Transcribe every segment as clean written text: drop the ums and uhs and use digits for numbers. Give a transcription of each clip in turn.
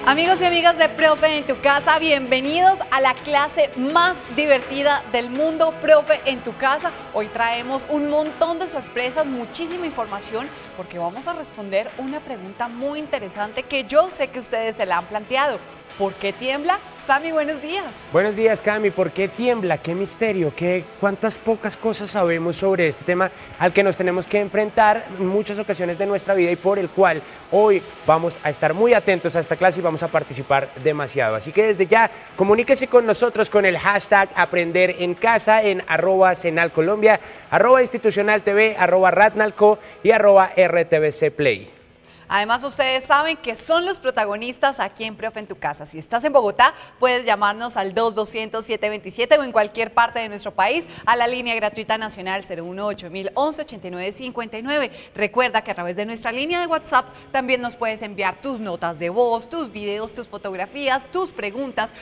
Amigos y amigas de Profe en tu casa, bienvenidos a la clase más divertida del mundo, Profe en tu casa. Hoy traemos un montón de sorpresas, muchísima información, porque vamos a responder una pregunta muy interesante que yo sé que ustedes se la han planteado. ¿Por qué tiembla? Sami, buenos días. Buenos días, Cami. ¿Por qué tiembla? ¿Qué misterio? ¿Cuántas pocas cosas sabemos sobre este tema al que nos tenemos que enfrentar en muchas ocasiones de nuestra vida y por el cual hoy vamos a estar muy atentos a esta clase y vamos a participar demasiado? Así que desde ya, comuníquese con nosotros con el hashtag Aprender en Casa en @senalcolombia, @institucionaltv, @ratnalco y @rtvcplay. Además, ustedes saben que son los protagonistas aquí en Profe en tu casa. Si estás en Bogotá, puedes llamarnos al 2-200-727 o en cualquier parte de nuestro país a la línea gratuita nacional 018-1189-59. Recuerda que a través de nuestra línea de WhatsApp también nos puedes enviar tus notas de voz, tus videos, tus fotografías, tus preguntas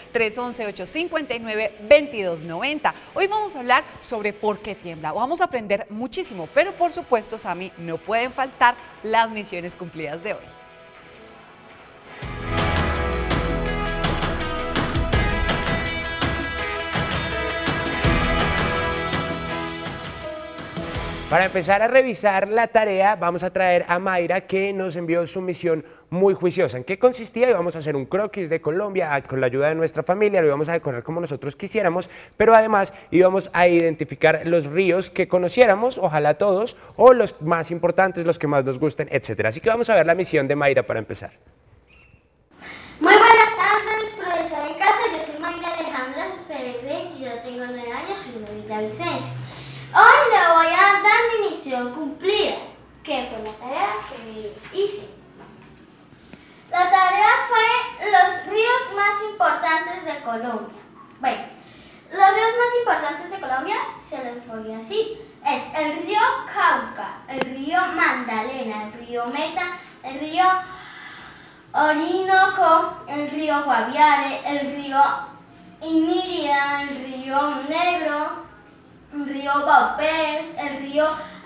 311-859-2290. Hoy vamos a hablar sobre por qué tiembla. Vamos a aprender muchísimo, pero por supuesto, Sami, no pueden faltar las misiones cumplidas de hoy. Para empezar a revisar la tarea, vamos a traer a Mayra, que nos envió su misión muy juiciosa. ¿En qué consistía? Íbamos a hacer un croquis de Colombia con la ayuda de nuestra familia, lo íbamos a decorar como nosotros quisiéramos, pero además íbamos a identificar los ríos que conociéramos, ojalá todos, o los más importantes, los que más nos gusten, etc. Así que vamos a ver la misión de Mayra para empezar. Muy buenas tardes, profesor en casa. Yo soy Mayra Alejandra Céspedes y yo tengo 9 años y vivo en Villavicencio. Hoy le voy a dar mi misión cumplida, que fue la tarea que hice. La tarea fue los ríos más importantes de Colombia. Bueno, los ríos más importantes de Colombia se los voy a decir. Es el río Cauca, el río Magdalena, el río Meta, el río Orinoco, el río Guaviare, el río Inírida, el río Negro, el río Baupés, el río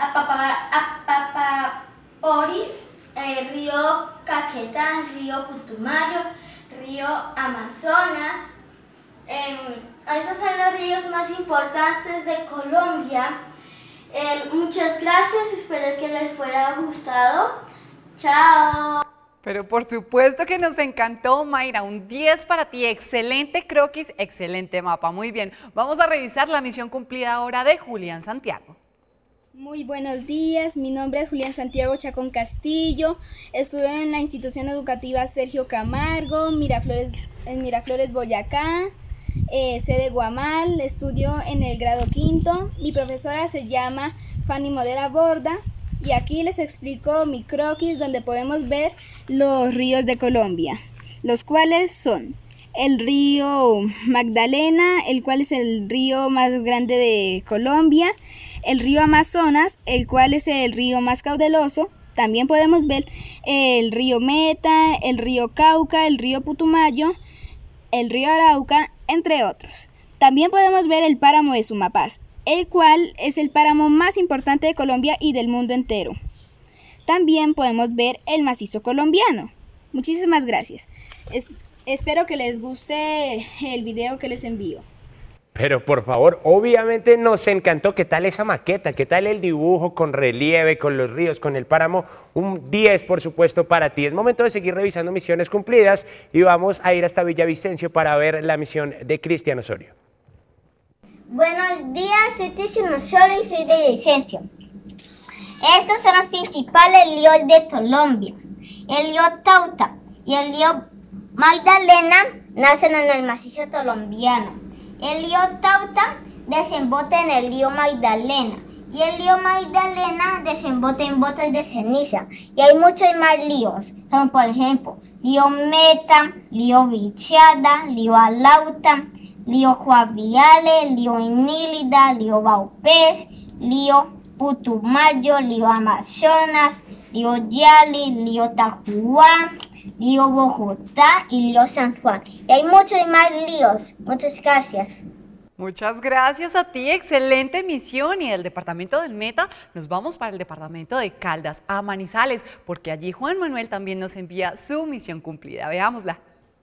Apapaporis, el río Caquetá, el río Putumayo, río Amazonas. Esos son los ríos más importantes de Colombia. Muchas gracias, espero que les fuera gustado. Chao. Pero por supuesto que nos encantó, Mayra, un 10 para ti, excelente croquis, excelente mapa, muy bien. Vamos a revisar la misión cumplida ahora de Julián Santiago. Muy buenos días, mi nombre es Julián Santiago Chacón Castillo, estudio en la institución educativa Sergio Camargo, en Miraflores, Boyacá, sede Guamal, estudio en el grado 5º, mi profesora se llama Fanny Modera Borda. Y aquí les explico mi croquis donde podemos ver los ríos de Colombia, los cuales son el río Magdalena, el cual es el río más grande de Colombia, el río Amazonas, el cual es el río más caudaloso. También podemos ver el río Meta, el río Cauca, el río Putumayo, el río Arauca, entre otros. También podemos ver el páramo de Sumapaz, el cual es el páramo más importante de Colombia y del mundo entero. También podemos ver el macizo colombiano. Muchísimas gracias. Espero que les guste el video que les envío. Pero por favor, obviamente nos encantó. ¿Qué tal esa maqueta? ¿Qué tal el dibujo con relieve, con los ríos, con el páramo? Un 10, por supuesto, para ti. Es momento de seguir revisando misiones cumplidas y vamos a ir hasta Villavicencio para ver la misión de Cristian Osorio. Buenos días, soy Cristian Osorio y soy de Villavicencio. Estos son los principales ríos de Colombia. El río Tauta y el río Magdalena nacen en el macizo colombiano. El río Tauta desemboca en el río Magdalena y el río Magdalena desemboca en botes de ceniza. Y hay muchos más ríos, como por ejemplo, río Meta, río Vichada, río Alauta, río Guaviare, río Inírida, río Baupés, río Putumayo, río Amazonas, río Yali, río Tajuá, río Bogotá y río San Juan. Y hay muchos más ríos. Muchas gracias. Muchas gracias a ti, excelente misión. Y del departamento del Meta nos vamos para el departamento de Caldas, a Manizales, porque allí Juan Manuel también nos envía su misión cumplida. Veámosla.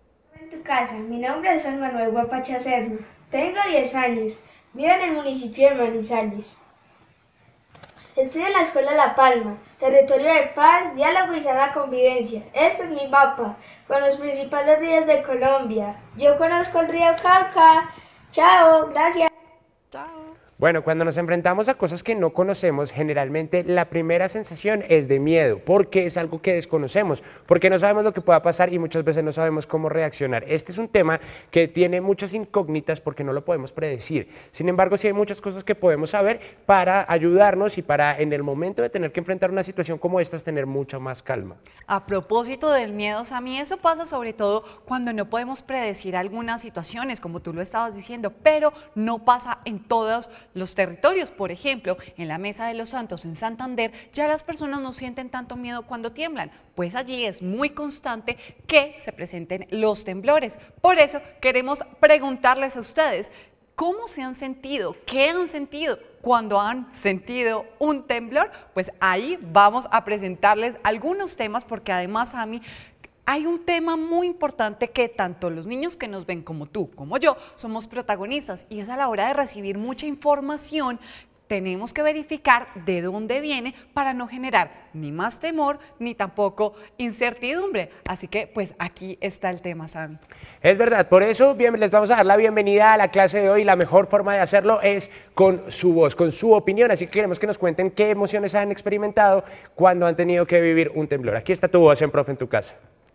casa. Mi nombre es Juan Manuel Guapacha Serna. Tengo 10 años. Vivo en el municipio de Manizales. Estudio en la Escuela La Palma, territorio de paz, diálogo y sana convivencia. Este es mi mapa, con los principales ríos de Colombia. Yo conozco el río Cauca. Chao, gracias. Chao. Bueno, cuando nos enfrentamos a cosas que no conocemos, generalmente la primera sensación es de miedo, porque es algo que desconocemos, porque no sabemos lo que pueda pasar y muchas veces no sabemos cómo reaccionar. Este es un tema que tiene muchas incógnitas porque no lo podemos predecir. Sin embargo, sí hay muchas cosas que podemos saber para ayudarnos y para en el momento de tener que enfrentar una situación como esta, tener mucha más calma. A propósito del miedo, Sammy, eso pasa sobre todo cuando no podemos predecir algunas situaciones, como tú lo estabas diciendo, pero no pasa en todos los territorios. Por ejemplo, en la Mesa de los Santos en Santander, ya las personas no sienten tanto miedo cuando tiemblan, pues allí es muy constante que se presenten los temblores. Por eso queremos preguntarles a ustedes, ¿cómo se han sentido? ¿Qué han sentido cuando han sentido un temblor? Pues ahí vamos a presentarles algunos temas, porque además, Sammy, hay un tema muy importante que tanto los niños que nos ven como tú, como yo, somos protagonistas, y es a la hora de recibir mucha información. Tenemos que verificar de dónde viene para no generar ni más temor ni tampoco incertidumbre. Así que pues aquí está el tema, Sammy. Es verdad, por eso les vamos a dar la bienvenida a la clase de hoy. La mejor forma de hacerlo es con su voz, con su opinión. Así que queremos que nos cuenten qué emociones han experimentado cuando han tenido que vivir un temblor. Aquí está tu voz en Profe en tu Casa.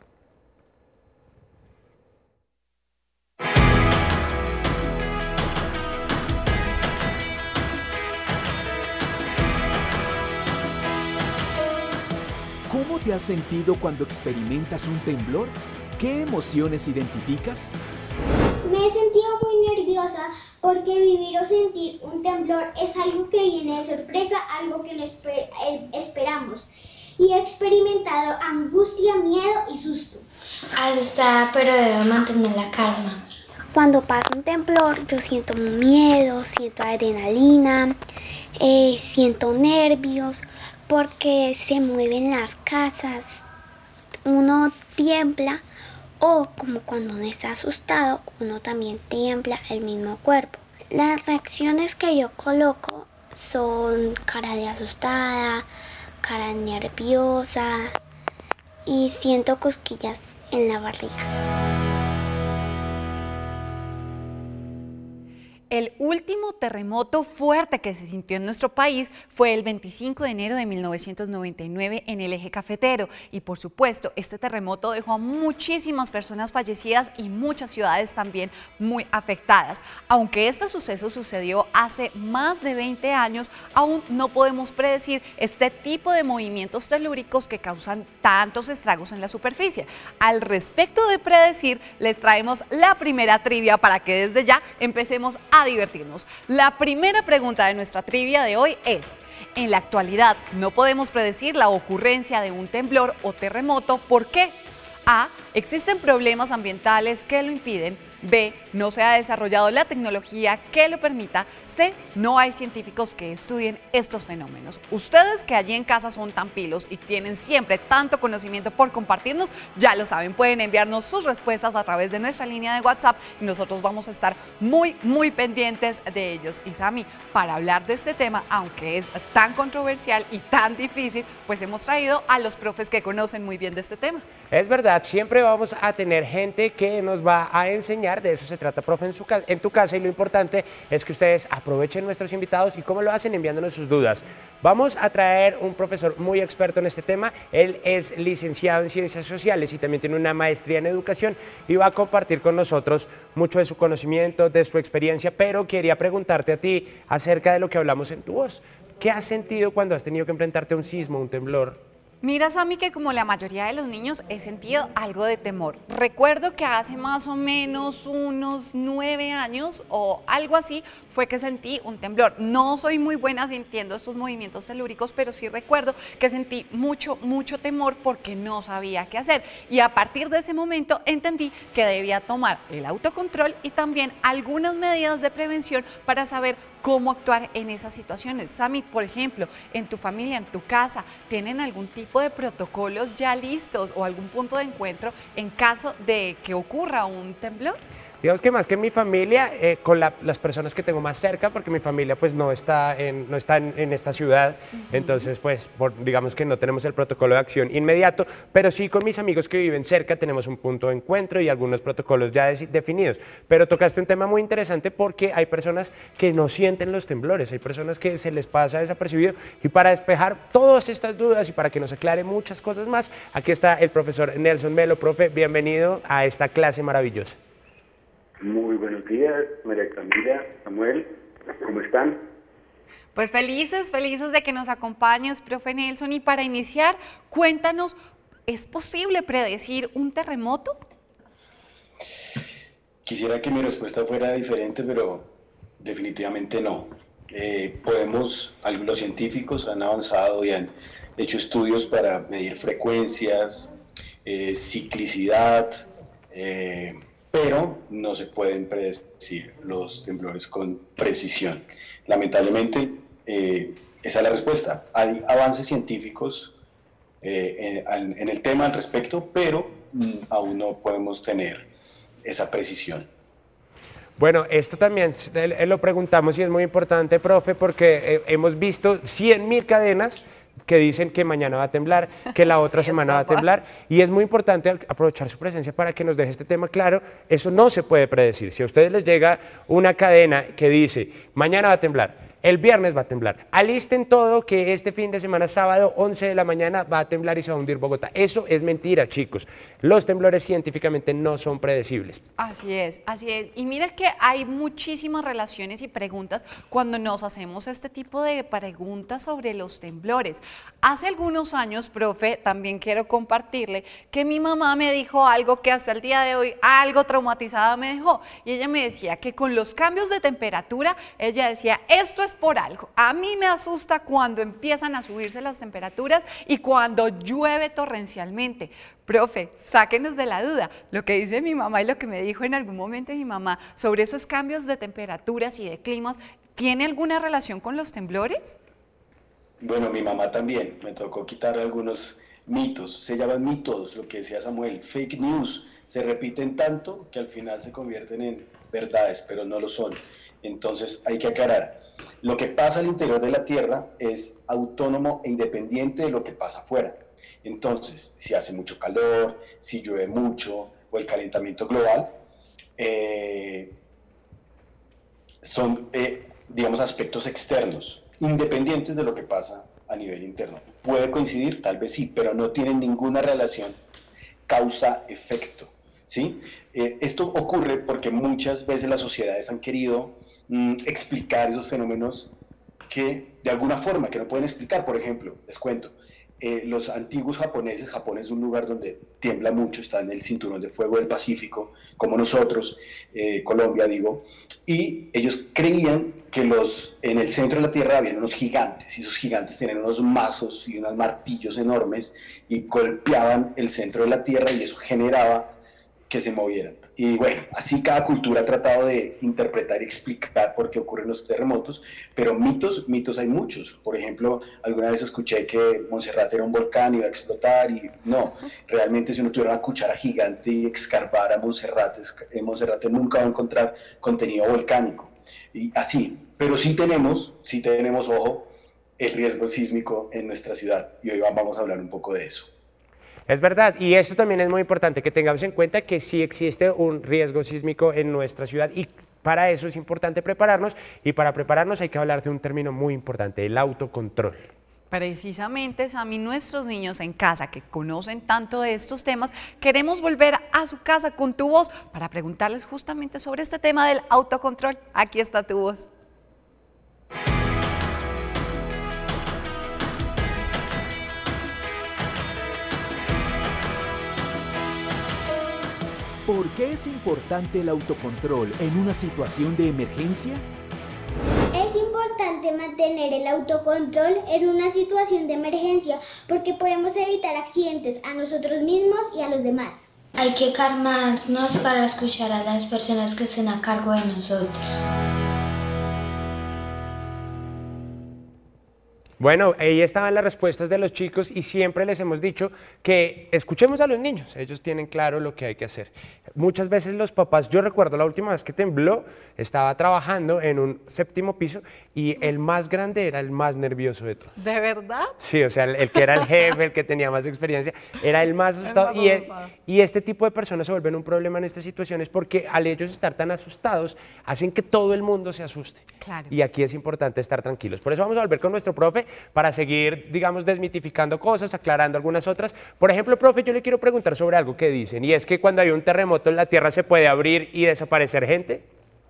¿Cómo te has sentido cuando experimentas un temblor? ¿Qué emociones identificas? Me he sentido muy nerviosa porque vivir o sentir un temblor es algo que viene de sorpresa, algo que no esperamos. Y he experimentado angustia, miedo y susto. Asustada, pero debo mantener la calma. Cuando pasa un temblor, yo siento miedo, siento adrenalina, siento nervios, porque se mueven las casas, uno tiembla, o como cuando uno está asustado, uno también tiembla el mismo cuerpo. Las reacciones que yo coloco son cara de asustada, cara nerviosa y siento cosquillas en la barriga. El último terremoto fuerte que se sintió en nuestro país fue el 25 de enero de 1999 en el eje cafetero, y por supuesto este terremoto dejó a muchísimas personas fallecidas y muchas ciudades también muy afectadas. Aunque este suceso sucedió hace más de 20 años, aún no podemos predecir este tipo de movimientos telúricos que causan tantos estragos en la superficie. Al respecto de predecir, les traemos la primera trivia para que desde ya empecemos a divertirnos. La primera pregunta de nuestra trivia de hoy es: en la actualidad no podemos predecir la ocurrencia de un temblor o terremoto. ¿Por qué? A. Existen problemas ambientales que lo impiden. B. No se ha desarrollado la tecnología que lo permita. C. No hay científicos que estudien estos fenómenos. Ustedes que allí en casa son tan pilos y tienen siempre tanto conocimiento por compartirnos, ya lo saben, pueden enviarnos sus respuestas a través de nuestra línea de WhatsApp y nosotros vamos a estar muy pendientes de ellos. Y Sammy, para hablar de este tema, aunque es tan controversial y tan difícil, pues hemos traído a los profes que conocen muy bien de este tema. Es verdad, siempre vamos a tener gente que nos va a enseñar, de eso se trata, Profe en tu Casa, y lo importante es que ustedes aprovechen nuestros invitados. ¿Y cómo lo hacen? Enviándonos sus dudas. Vamos a traer un profesor muy experto en este tema. Él es licenciado en Ciencias Sociales y también tiene una maestría en Educación y va a compartir con nosotros mucho de su conocimiento, de su experiencia, pero quería preguntarte a ti acerca de lo que hablamos en tu voz. ¿Qué has sentido cuando has tenido que enfrentarte a un sismo, un temblor? Mira, Sammy, que como la mayoría de los niños he sentido algo de temor. Recuerdo que hace más o menos unos 9 años o algo así fue que sentí un temblor. No soy muy buena sintiendo estos movimientos telúricos, pero sí recuerdo que sentí mucho temor porque no sabía qué hacer. Y a partir de ese momento entendí que debía tomar el autocontrol y también algunas medidas de prevención para saber cómo actuar en esas situaciones. Samit, por ejemplo, en tu familia, en tu casa, ¿tienen algún tipo de protocolos ya listos o algún punto de encuentro en caso de que ocurra un temblor? Digamos que más que en mi familia, con las personas que tengo más cerca, porque mi familia pues no está en esta ciudad, entonces pues digamos que no tenemos el protocolo de acción inmediato, pero sí con mis amigos que viven cerca tenemos un punto de encuentro y algunos protocolos ya definidos. Pero tocaste un tema muy interesante porque hay personas que no sienten los temblores, hay personas que se les pasa desapercibido, y para despejar todas estas dudas y para que nos aclare muchas cosas más, aquí está el profesor Nelson Melo. Profe, bienvenido a esta clase maravillosa. Muy buenos días, María Camila, Samuel, ¿cómo están? Pues felices de que nos acompañes, profe Nelson. Y para iniciar, cuéntanos, ¿es posible predecir un terremoto? Quisiera que mi respuesta fuera diferente, pero definitivamente no. Los científicos han avanzado y han hecho estudios para medir frecuencias, ciclicidad, pero no se pueden predecir los temblores con precisión. Lamentablemente, esa es la respuesta. Hay avances científicos en el tema al respecto, pero aún no podemos tener esa precisión. Bueno, esto también lo preguntamos y es muy importante, profe, porque hemos visto 100.000 cadenas que dicen que mañana va a temblar, que la otra semana va a temblar, y es muy importante aprovechar su presencia para que nos deje este tema claro. Eso no se puede predecir. Si a ustedes les llega una cadena que dice mañana va a temblar, el viernes va a temblar, alisten todo que este fin de semana, sábado, 11 de la mañana, va a temblar y se va a hundir Bogotá. Eso es mentira, chicos. Los temblores científicamente no son predecibles. Así es. Y mira que hay muchísimas relaciones y preguntas cuando nos hacemos este tipo de preguntas sobre los temblores. Hace algunos años, profe, también quiero compartirle que mi mamá me dijo algo que hasta el día de hoy algo traumatizada me dejó. Y ella me decía que con los cambios de temperatura, ella decía, esto es por algo. A mí me asusta cuando empiezan a subirse las temperaturas y cuando llueve torrencialmente. Profe, sáquenos de la duda. Lo que dice mi mamá y lo que me dijo en algún momento mi mamá sobre esos cambios de temperaturas y de climas, ¿tiene alguna relación con los temblores? Bueno, mi mamá también. Me tocó quitar algunos mitos. Se llaman mitos, lo que decía Samuel, fake news. Se repiten tanto que al final se convierten en verdades, pero no lo son. Entonces hay que aclarar. Lo que pasa al interior de la Tierra es autónomo e independiente de lo que pasa afuera. Entonces, si hace mucho calor, si llueve mucho o el calentamiento global, son, digamos, aspectos externos, independientes de lo que pasa a nivel interno. Puede coincidir, tal vez sí, pero no tienen ninguna relación causa-efecto, ¿sí? Esto ocurre porque muchas veces las sociedades han querido explicar esos fenómenos que de alguna forma que no pueden explicar. Por ejemplo, les cuento, los antiguos japoneses, Japón es un lugar donde tiembla mucho, está en el cinturón de fuego del Pacífico, como nosotros, Colombia digo, y ellos creían que en el centro de la Tierra había unos gigantes, y esos gigantes tenían unos mazos y unos martillos enormes y golpeaban el centro de la Tierra y eso generaba que se movieran. Y bueno, así cada cultura ha tratado de interpretar y explicar por qué ocurren los terremotos, pero mitos hay muchos. Por ejemplo, alguna vez escuché que Monserrate era un volcán y iba a explotar, y no, realmente si uno tuviera una cuchara gigante y escarbara Monserrate nunca va a encontrar contenido volcánico. Y así, pero sí tenemos, ojo, el riesgo sísmico en nuestra ciudad, y hoy vamos a hablar un poco de eso. Es verdad, y esto también es muy importante que tengamos en cuenta que sí existe un riesgo sísmico en nuestra ciudad y para eso es importante prepararnos, y para prepararnos hay que hablar de un término muy importante, el autocontrol. Precisamente, Sammy, nuestros niños en casa que conocen tanto de estos temas, queremos volver a su casa con tu voz para preguntarles justamente sobre este tema del autocontrol. Aquí está tu voz. ¿Por qué es importante el autocontrol en una situación de emergencia? importante mantener el autocontrol en una situación de emergencia porque podemos evitar accidentes a nosotros mismos y a los demás. Hay que calmarnos para escuchar a las personas que estén a cargo de nosotros. Bueno, ahí estaban las respuestas de los chicos y siempre les hemos dicho que escuchemos a los niños, ellos tienen claro lo que hay que hacer. Muchas veces los papás, yo recuerdo la última vez que tembló, estaba trabajando en un 7º piso y el más grande era el más nervioso de todos. ¿De verdad? Sí, o sea, el que era el jefe, el que tenía más experiencia, era el más asustado. Y este tipo de personas se vuelven un problema en estas situaciones porque al ellos estar tan asustados, hacen que todo el mundo se asuste. Claro. Y aquí es importante estar tranquilos. Por eso vamos a volver con nuestro profe para seguir, digamos, desmitificando cosas, aclarando algunas otras. Por ejemplo, profe, yo le quiero preguntar sobre algo que dicen, y es que cuando hay un terremoto en la Tierra se puede abrir y desaparecer gente.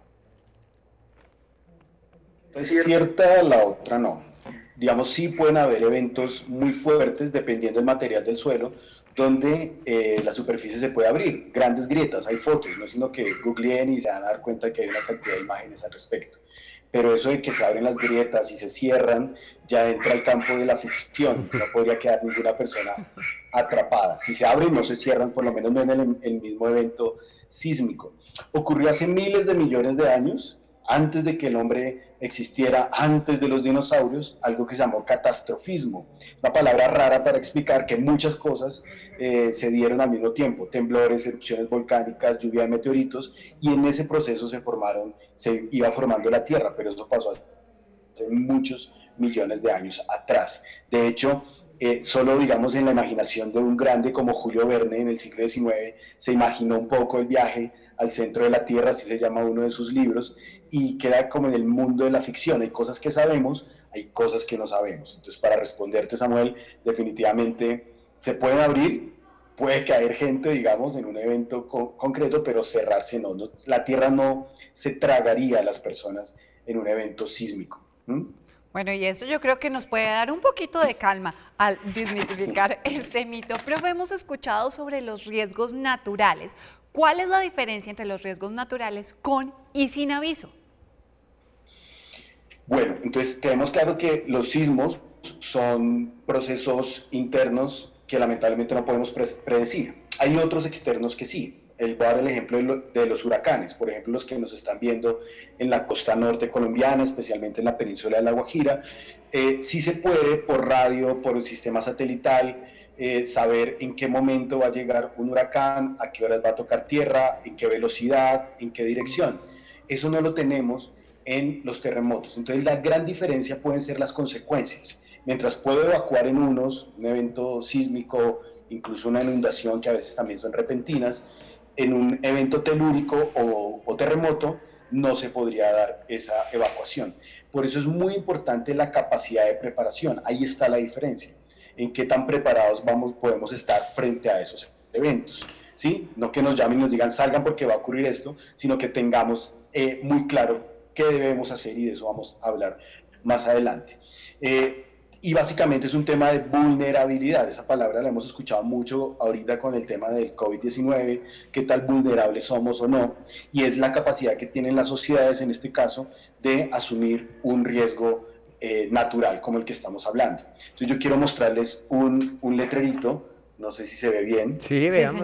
Es cierta, la otra no. Digamos, sí pueden haber eventos muy fuertes, dependiendo del material del suelo, donde la superficie se puede abrir, grandes grietas, hay fotos, no es sino que googleen y se van a dar cuenta que hay una cantidad de imágenes al respecto. Pero eso de que se abren las grietas y se cierran, ya entra al campo de la ficción, no podría quedar ninguna persona atrapada. Si se abren, no se cierran, por lo menos no en el mismo evento sísmico. Ocurrió hace miles de millones de años, antes de que el hombre existiera, antes de los dinosaurios, algo que se llamó catastrofismo, una palabra rara para explicar que muchas cosas se dieron al mismo tiempo, temblores, erupciones volcánicas, lluvia de meteoritos, y en ese proceso se iba formando la Tierra, pero eso pasó hace muchos millones de años atrás. De hecho, solo digamos en la imaginación de un grande como Julio Verne en el siglo XIX, se imaginó un poco el viaje al centro de la Tierra, así se llama uno de sus libros, y queda como en el mundo de la ficción. Hay cosas que sabemos, hay cosas que no sabemos. Entonces, para responderte, Samuel, definitivamente se pueden abrir, puede caer gente, digamos, en un evento concreto, pero cerrarse no. La Tierra no se tragaría a las personas en un evento sísmico. Bueno, y eso yo creo que nos puede dar un poquito de calma al desmitificar este mito. Pero hemos escuchado sobre los riesgos naturales. ¿Cuál es la diferencia entre los riesgos naturales con y sin aviso? Bueno, entonces tenemos claro que los sismos son procesos internos que lamentablemente no podemos predecir. Hay otros externos que sí. Voy a dar el ejemplo de los huracanes, por ejemplo, los que nos están viendo en la costa norte colombiana, especialmente en la península de La Guajira. Sí se puede por radio, por el sistema satelital, saber en qué momento va a llegar un huracán, a qué horas va a tocar tierra, en qué velocidad, en qué dirección. Eso no lo tenemos en los terremotos. Entonces la gran diferencia pueden ser las consecuencias. Mientras puedo evacuar en un evento sísmico, incluso una inundación que a veces también son repentinas, en un evento telúrico o terremoto no se podría dar esa evacuación. Por eso es muy importante la capacidad de preparación. Ahí está la diferencia, en qué tan preparados podemos estar frente a esos eventos, ¿sí? No que nos llamen y nos digan salgan porque va a ocurrir esto, sino que tengamos muy claro qué debemos hacer, y de eso vamos a hablar más adelante. Y básicamente es un tema de vulnerabilidad. Esa palabra la hemos escuchado mucho ahorita con el tema del COVID-19, qué tal vulnerables somos o no, y es la capacidad que tienen las sociedades, en este caso, de asumir un riesgo natural como el que estamos hablando. Entonces yo quiero mostrarles un letrerito, no sé si se ve bien. Sí, veamos.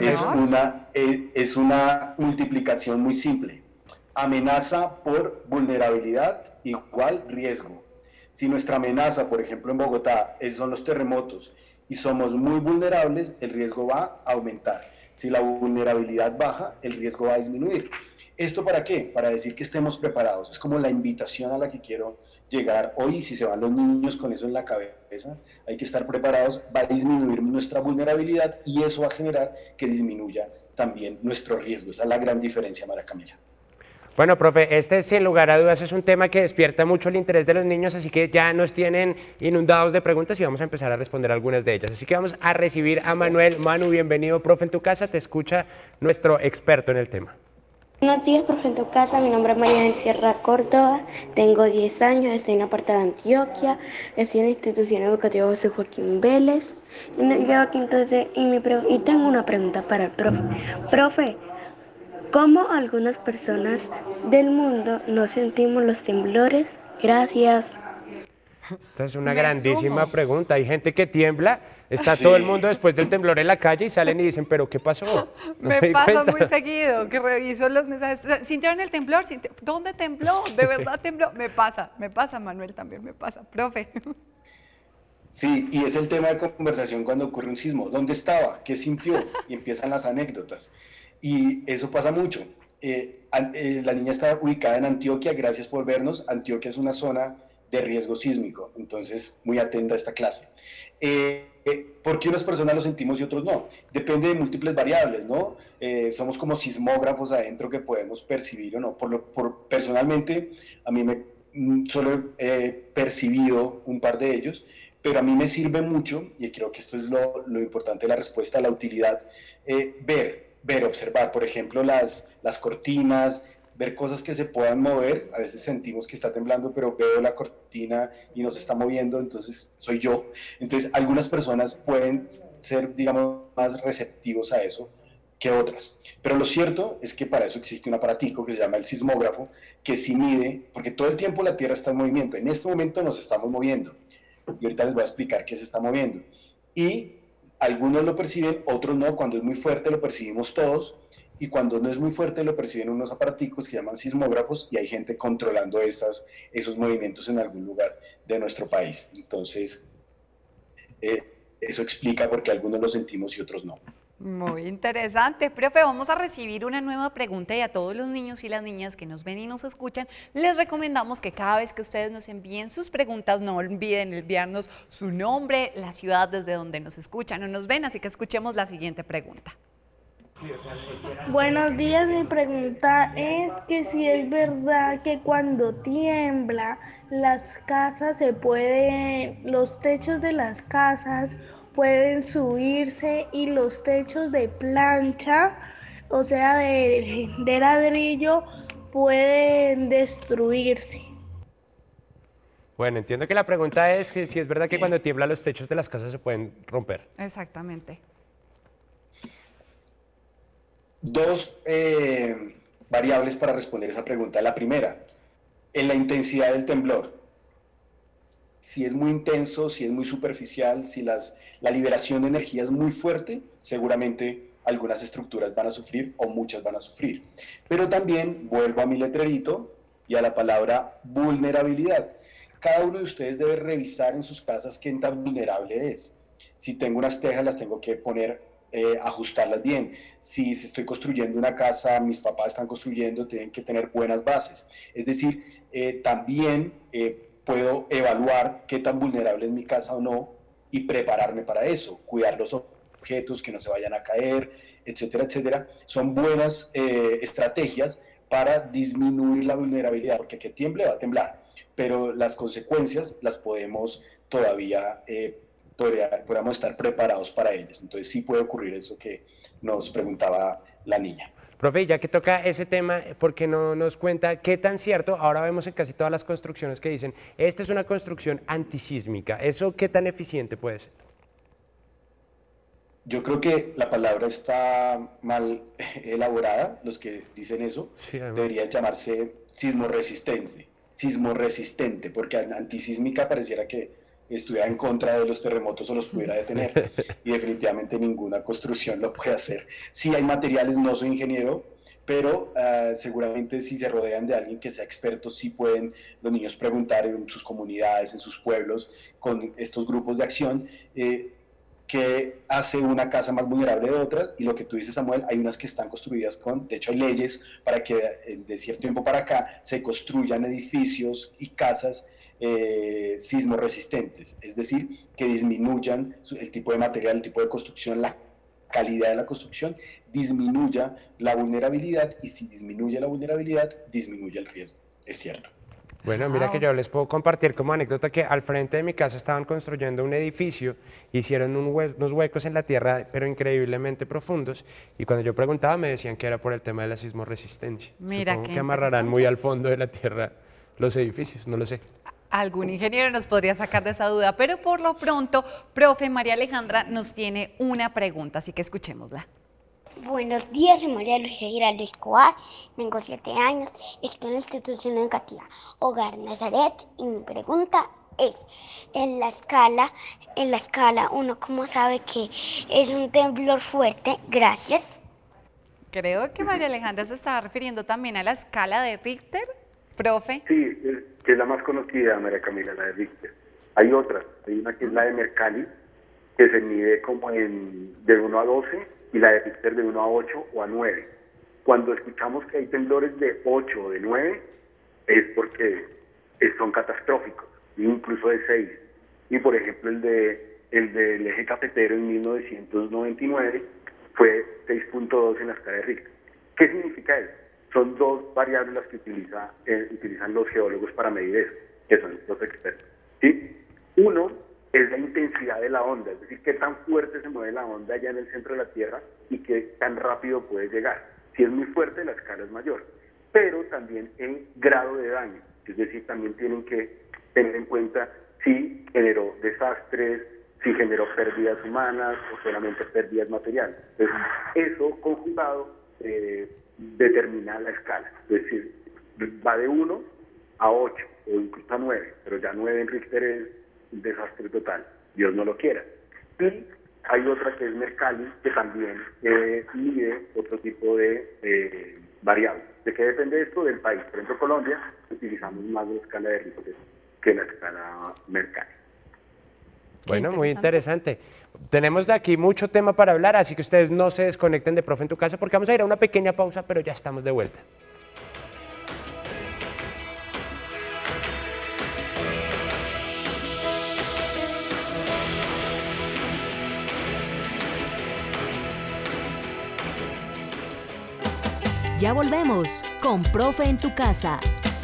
Es una multiplicación muy simple. Amenaza por vulnerabilidad igual riesgo. Si nuestra amenaza, por ejemplo en Bogotá, son los terremotos y somos muy vulnerables, el riesgo va a aumentar. Si la vulnerabilidad baja, el riesgo va a disminuir. ¿Esto para qué? Para decir que estemos preparados. Es como la invitación a la que quiero llegar hoy. Si se van los niños con eso en la cabeza, hay que estar preparados, va a disminuir nuestra vulnerabilidad y eso va a generar que disminuya también nuestro riesgo. Esa es la gran diferencia, María Camila. Bueno, profe, este sin lugar a dudas es un tema que despierta mucho el interés de los niños, así que ya nos tienen inundados de preguntas y vamos a empezar a responder algunas de ellas. Así que vamos a recibir a Manuel. Manu, bienvenido, profe, en tu casa, te escucha nuestro experto en el tema. Buenos días, profe, en tu casa. Mi nombre es María del Sierra Córdoba, tengo 10 años, estoy en la parte de Antioquia, estoy en la institución educativa José Joaquín Vélez y tengo una pregunta para el profe. Profe, ¿cómo algunas personas del mundo no sentimos los temblores? Gracias. Esta es una Me grandísima sumo. pregunta. Hay gente que tiembla, está todo el mundo después del temblor en la calle y salen y dicen, ¿pero qué pasó? No Me di pasa cuenta. muy seguido que reviso los mensajes. ¿Sintieron el temblor? ¿Dónde tembló? ¿De verdad tembló? Me pasa, Manuel, también me pasa. Profe. Sí, y es el tema de conversación cuando ocurre un sismo. ¿Dónde estaba? ¿Qué sintió? Y empiezan las anécdotas. Y eso pasa mucho. La niña está ubicada en Antioquia, gracias por vernos. Antioquia es una zona de riesgo sísmico, entonces muy atenta a esta clase. ¿Por qué unas personas lo sentimos y otros no? Depende de múltiples variables, ¿no? Somos como sismógrafos adentro que podemos percibir o no. Personalmente, a mí solo he percibido un par de ellos, pero a mí me sirve mucho, y creo que esto es lo importante de la respuesta, la utilidad, ver, observar, por ejemplo, las cortinas, ver cosas que se puedan mover. A veces sentimos que está temblando, pero veo la cortina y no se está moviendo, entonces soy yo. Entonces, algunas personas pueden ser, digamos, más receptivos a eso que otras. Pero lo cierto es que para eso existe un aparatico que se llama el sismógrafo, que sí mide, porque todo el tiempo la Tierra está en movimiento. En este momento nos estamos moviendo. Y ahorita les voy a explicar qué se está moviendo. Y algunos lo perciben, otros no. Cuando es muy fuerte lo percibimos todos, y cuando no es muy fuerte lo perciben unos aparaticos que llaman sismógrafos, y hay gente controlando esos movimientos en algún lugar de nuestro país. Entonces, eso explica por qué algunos lo sentimos y otros no. Muy interesante, profe. Vamos a recibir una nueva pregunta y a todos los niños y las niñas que nos ven y nos escuchan, les recomendamos que cada vez que ustedes nos envíen sus preguntas, no olviden enviarnos su nombre, la ciudad desde donde nos escuchan o nos ven, así que escuchemos la siguiente pregunta. Buenos días, mi pregunta es que si es verdad que cuando tiembla las casas los techos de las casas pueden subirse y los techos de plancha, o sea de ladrillo, pueden destruirse. Bueno, entiendo que la pregunta es que si es verdad que cuando tiembla los techos de las casas se pueden romper. Exactamente. Dos variables para responder esa pregunta. La primera, en la intensidad del temblor. Si es muy intenso, si es muy superficial, si la liberación de energía es muy fuerte, seguramente algunas estructuras van a sufrir o muchas van a sufrir. Pero también vuelvo a mi letrerito y a la palabra vulnerabilidad. Cada uno de ustedes debe revisar en sus casas qué tan vulnerable es. Si tengo unas tejas, las tengo que poner, ajustarlas bien. Si estoy construyendo una casa, mis papás están construyendo, tienen que tener buenas bases. Es decir, también puedo evaluar qué tan vulnerable es mi casa o no y prepararme para eso, cuidar los objetos que no se vayan a caer, etcétera, etcétera. Son buenas estrategias para disminuir la vulnerabilidad, porque que tiemble va a temblar, pero las consecuencias las podemos todavía, podríamos estar preparados para ellas. Entonces sí puede ocurrir eso que nos preguntaba la niña. Profe, ya que toca ese tema, ¿por qué no nos cuenta qué tan cierto? Ahora vemos en casi todas las construcciones que dicen, esta es una construcción antisísmica. ¿Eso qué tan eficiente puede ser? Yo creo que la palabra está mal elaborada, los que dicen eso. Sí, debería llamarse sismorresistente, porque antisísmica pareciera que estuviera en contra de los terremotos o los pudiera detener, y definitivamente ninguna construcción lo puede hacer. Sí hay materiales, no soy ingeniero, pero seguramente si se rodean de alguien que sea experto, sí pueden los niños preguntar en sus comunidades, en sus pueblos, con estos grupos de acción, qué hace una casa más vulnerable de otras. Y lo que tú dices, Samuel, hay unas que están construidas de hecho hay leyes para que de cierto tiempo para acá se construyan edificios y casas sismo resistentes, es decir, que disminuyan el tipo de material, el tipo de construcción, la calidad de la construcción, disminuya la vulnerabilidad, y si disminuye la vulnerabilidad, disminuye el riesgo. Es cierto. Bueno, mira que yo les puedo compartir como anécdota que al frente de mi casa estaban construyendo un edificio, hicieron unos huecos en la tierra, pero increíblemente profundos, y cuando yo preguntaba me decían que era por el tema de la sismorresistencia. Mira, supongo que amarrarán muy al fondo de la tierra los edificios, no lo sé. Algún ingeniero nos podría sacar de esa duda, pero por lo pronto, profe, María Alejandra nos tiene una pregunta, así que escuchémosla. Buenos días, soy María Luisa Giraldo Escobar, tengo 7 años, estoy en la institución educativa Hogar Nazaret y mi pregunta es. En la escala, uno como sabe que es un temblor fuerte. Gracias. Creo que María Alejandra se estaba refiriendo también a la escala de Richter, profe. Sí, que es la más conocida, María Camila, la de Richter. Hay otras, hay una que es la de Mercalli, que se mide como de 1 a 12, y la de Richter de 1 a 8 o a 9. Cuando escuchamos que hay temblores de 8 o de 9, es porque son catastróficos, incluso de 6. Y por ejemplo el del eje cafetero en 1999 fue 6.2 en la escala de Richter. ¿Qué significa eso? Son dos variables las que utilizan los geólogos para medir eso, que son los expertos, ¿sí? Uno es la intensidad de la onda, es decir, qué tan fuerte se mueve la onda allá en el centro de la Tierra y qué tan rápido puede llegar. Si es muy fuerte, la escala es mayor, pero también en grado de daño, es decir, también tienen que tener en cuenta si generó desastres, si generó pérdidas humanas o solamente pérdidas materiales. Entonces, eso conjugado determina la escala, es decir, va de 1 a 8 o incluso a 9, pero ya 9 en Richter es un desastre total, Dios no lo quiera. Y hay otra que es Mercalli, que también mide otro tipo de variables. ¿De qué depende esto? Del país. Por ejemplo, Colombia, utilizamos más la escala de Richter que la escala Mercalli. Bueno, muy interesante. Tenemos de aquí mucho tema para hablar, así que ustedes no se desconecten de Profe en tu Casa, porque vamos a ir a una pequeña pausa, pero ya estamos de vuelta. Ya volvemos con Profe en tu Casa.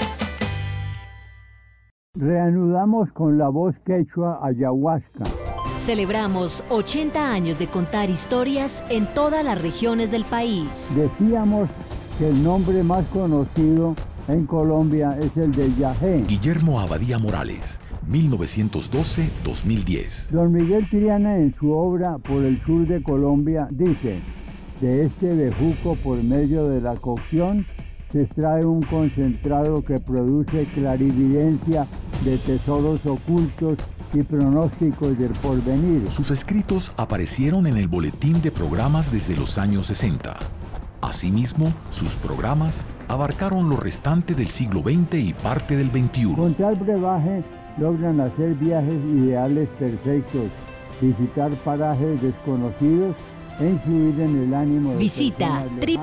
Reanudamos con la voz quechua ayahuasca. Celebramos 80 años de contar historias en todas las regiones del país. Decíamos que el nombre más conocido en Colombia es el de Yajé. Guillermo Abadía Morales, 1912-2010. Don Miguel Triana, en su obra Por el sur de Colombia, dice: de este bejuco, por medio de la cocción, se extrae un concentrado que produce clarividencia de tesoros ocultos y pronósticos del porvenir. Sus escritos aparecieron en el boletín de programas desde los años 60. Asimismo, sus programas abarcaron lo restante del siglo XX y parte del XXI. Con tal brebaje logran hacer viajes ideales perfectos, visitar parajes desconocidos e influir en el ánimo de Visita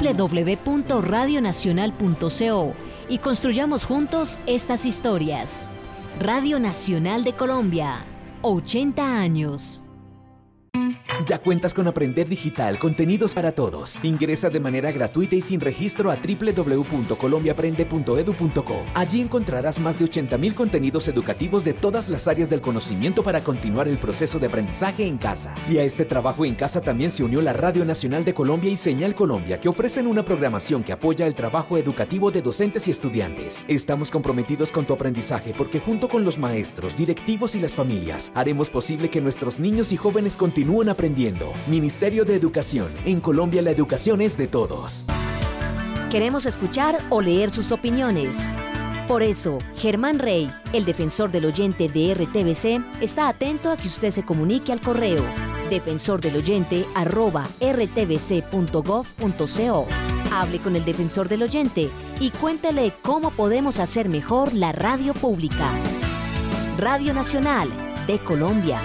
www.radionacional.co y construyamos juntos estas historias. Radio Nacional de Colombia, 80 años. ¿Ya cuentas con Aprender Digital, contenidos para todos? Ingresa de manera gratuita y sin registro a www.colombiaaprende.edu.co. Allí encontrarás más de 80.000 contenidos educativos de todas las áreas del conocimiento para continuar el proceso de aprendizaje en casa. Y a este trabajo en casa también se unió la Radio Nacional de Colombia y Señal Colombia, que ofrecen una programación que apoya el trabajo educativo de docentes y estudiantes. Estamos comprometidos con tu aprendizaje porque junto con los maestros, directivos y las familias, haremos posible que nuestros niños y jóvenes continúen aprendiendo. Ministerio de Educación. En Colombia la educación es de todos. Queremos escuchar o leer sus opiniones. Por eso, Germán Rey, el defensor del oyente de RTVC, está atento a que usted se comunique al correo defensordeloyente@rtvc.gov.co. Hable con el defensor del oyente y cuéntele cómo podemos hacer mejor la radio pública. Radio Nacional de Colombia.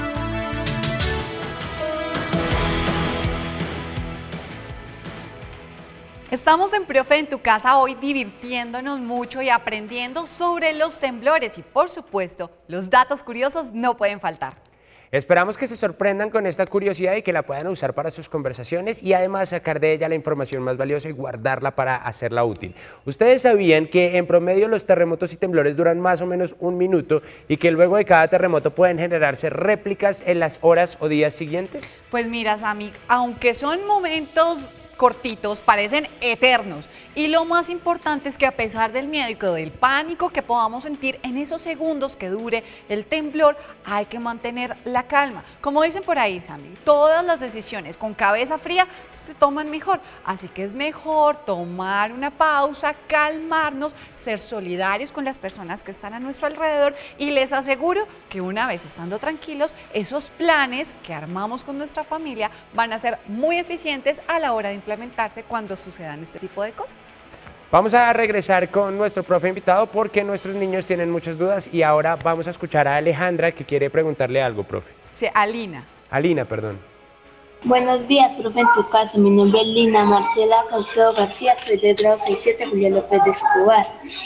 Estamos en Profe en tu Casa hoy divirtiéndonos mucho y aprendiendo sobre los temblores y, por supuesto, los datos curiosos no pueden faltar. Esperamos que se sorprendan con esta curiosidad y que la puedan usar para sus conversaciones y además sacar de ella la información más valiosa y guardarla para hacerla útil. ¿Ustedes sabían que en promedio los terremotos y temblores duran más o menos 1 minuto y que luego de cada terremoto pueden generarse réplicas en las horas o días siguientes? Pues mira, Sammy, aunque son momentos cortitos, parecen eternos. Y lo más importante es que a pesar del miedo y del pánico que podamos sentir en esos segundos que dure el temblor, hay que mantener la calma. Como dicen por ahí, Sandy, todas las decisiones con cabeza fría se toman mejor. Así que es mejor tomar una pausa, calmarnos, ser solidarios con las personas que están a nuestro alrededor y les aseguro que una vez estando tranquilos, esos planes que armamos con nuestra familia van a ser muy eficientes a la hora de implementarse cuando sucedan este tipo de cosas. Vamos a regresar con nuestro profe invitado porque nuestros niños tienen muchas dudas y ahora vamos a escuchar a Alejandra que quiere preguntarle algo, profe. Sí, Alina, perdón. Buenos días, profe, en tu casa. Mi nombre es Lina Marcela Caucedo García, soy de grado 67, Julio López de Escobar.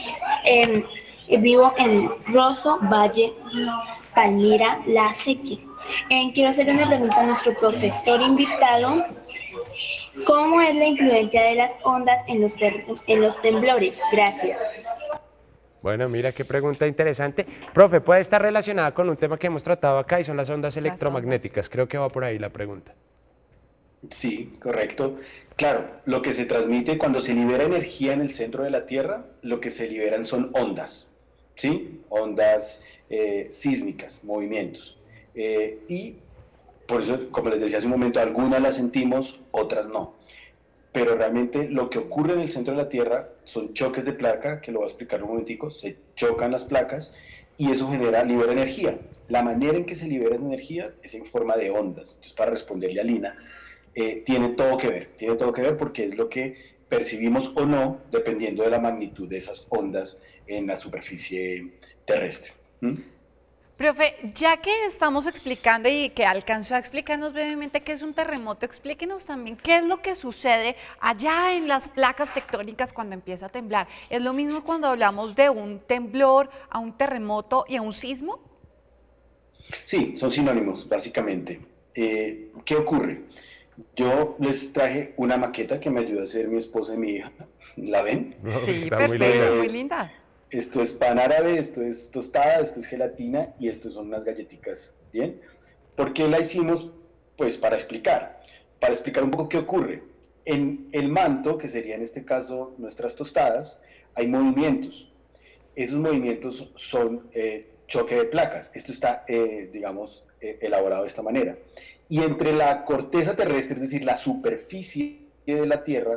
Vivo en Rosso, Valle, Palmira, La Sequia. Quiero hacer una pregunta a nuestro profesor invitado. ¿Cómo es la influencia de las ondas en los temblores? Gracias. Bueno, mira qué pregunta interesante. Profe, puede estar relacionada con un tema que hemos tratado acá y son las ondas electromagnéticas. Creo que va por ahí la pregunta. Sí, correcto. Claro, lo que se transmite cuando se libera energía en el centro de la Tierra, lo que se liberan son ondas, ¿sí? Ondas sísmicas, movimientos. Y por eso, como les decía hace un momento, algunas las sentimos, otras no. Pero realmente lo que ocurre en el centro de la Tierra son choques de placa, que lo voy a explicar en un momentico, se chocan las placas y eso libera energía. La manera en que se libera energía es en forma de ondas. Entonces, para responderle a Lina, tiene todo que ver porque es lo que percibimos o no, dependiendo de la magnitud de esas ondas en la superficie terrestre. Profe, ya que estamos explicando y que alcanzó a explicarnos brevemente qué es un terremoto, explíquenos también qué es lo que sucede allá en las placas tectónicas cuando empieza a temblar. ¿Es lo mismo cuando hablamos de un temblor, a un terremoto y a un sismo? Sí, son sinónimos, básicamente. ¿Qué ocurre? Yo les traje una maqueta que me ayudó a hacer mi esposa y mi hija. ¿La ven? Sí, perfecto, muy linda. Esto es pan árabe, esto es tostada, esto es gelatina y esto son unas galletitas, ¿bien? ¿Por qué la hicimos? Pues para explicar un poco qué ocurre. En el manto, que sería en este caso nuestras tostadas, hay movimientos. Esos movimientos son choque de placas. Esto está, elaborado de esta manera. Y entre la corteza terrestre, es decir, la superficie de la Tierra,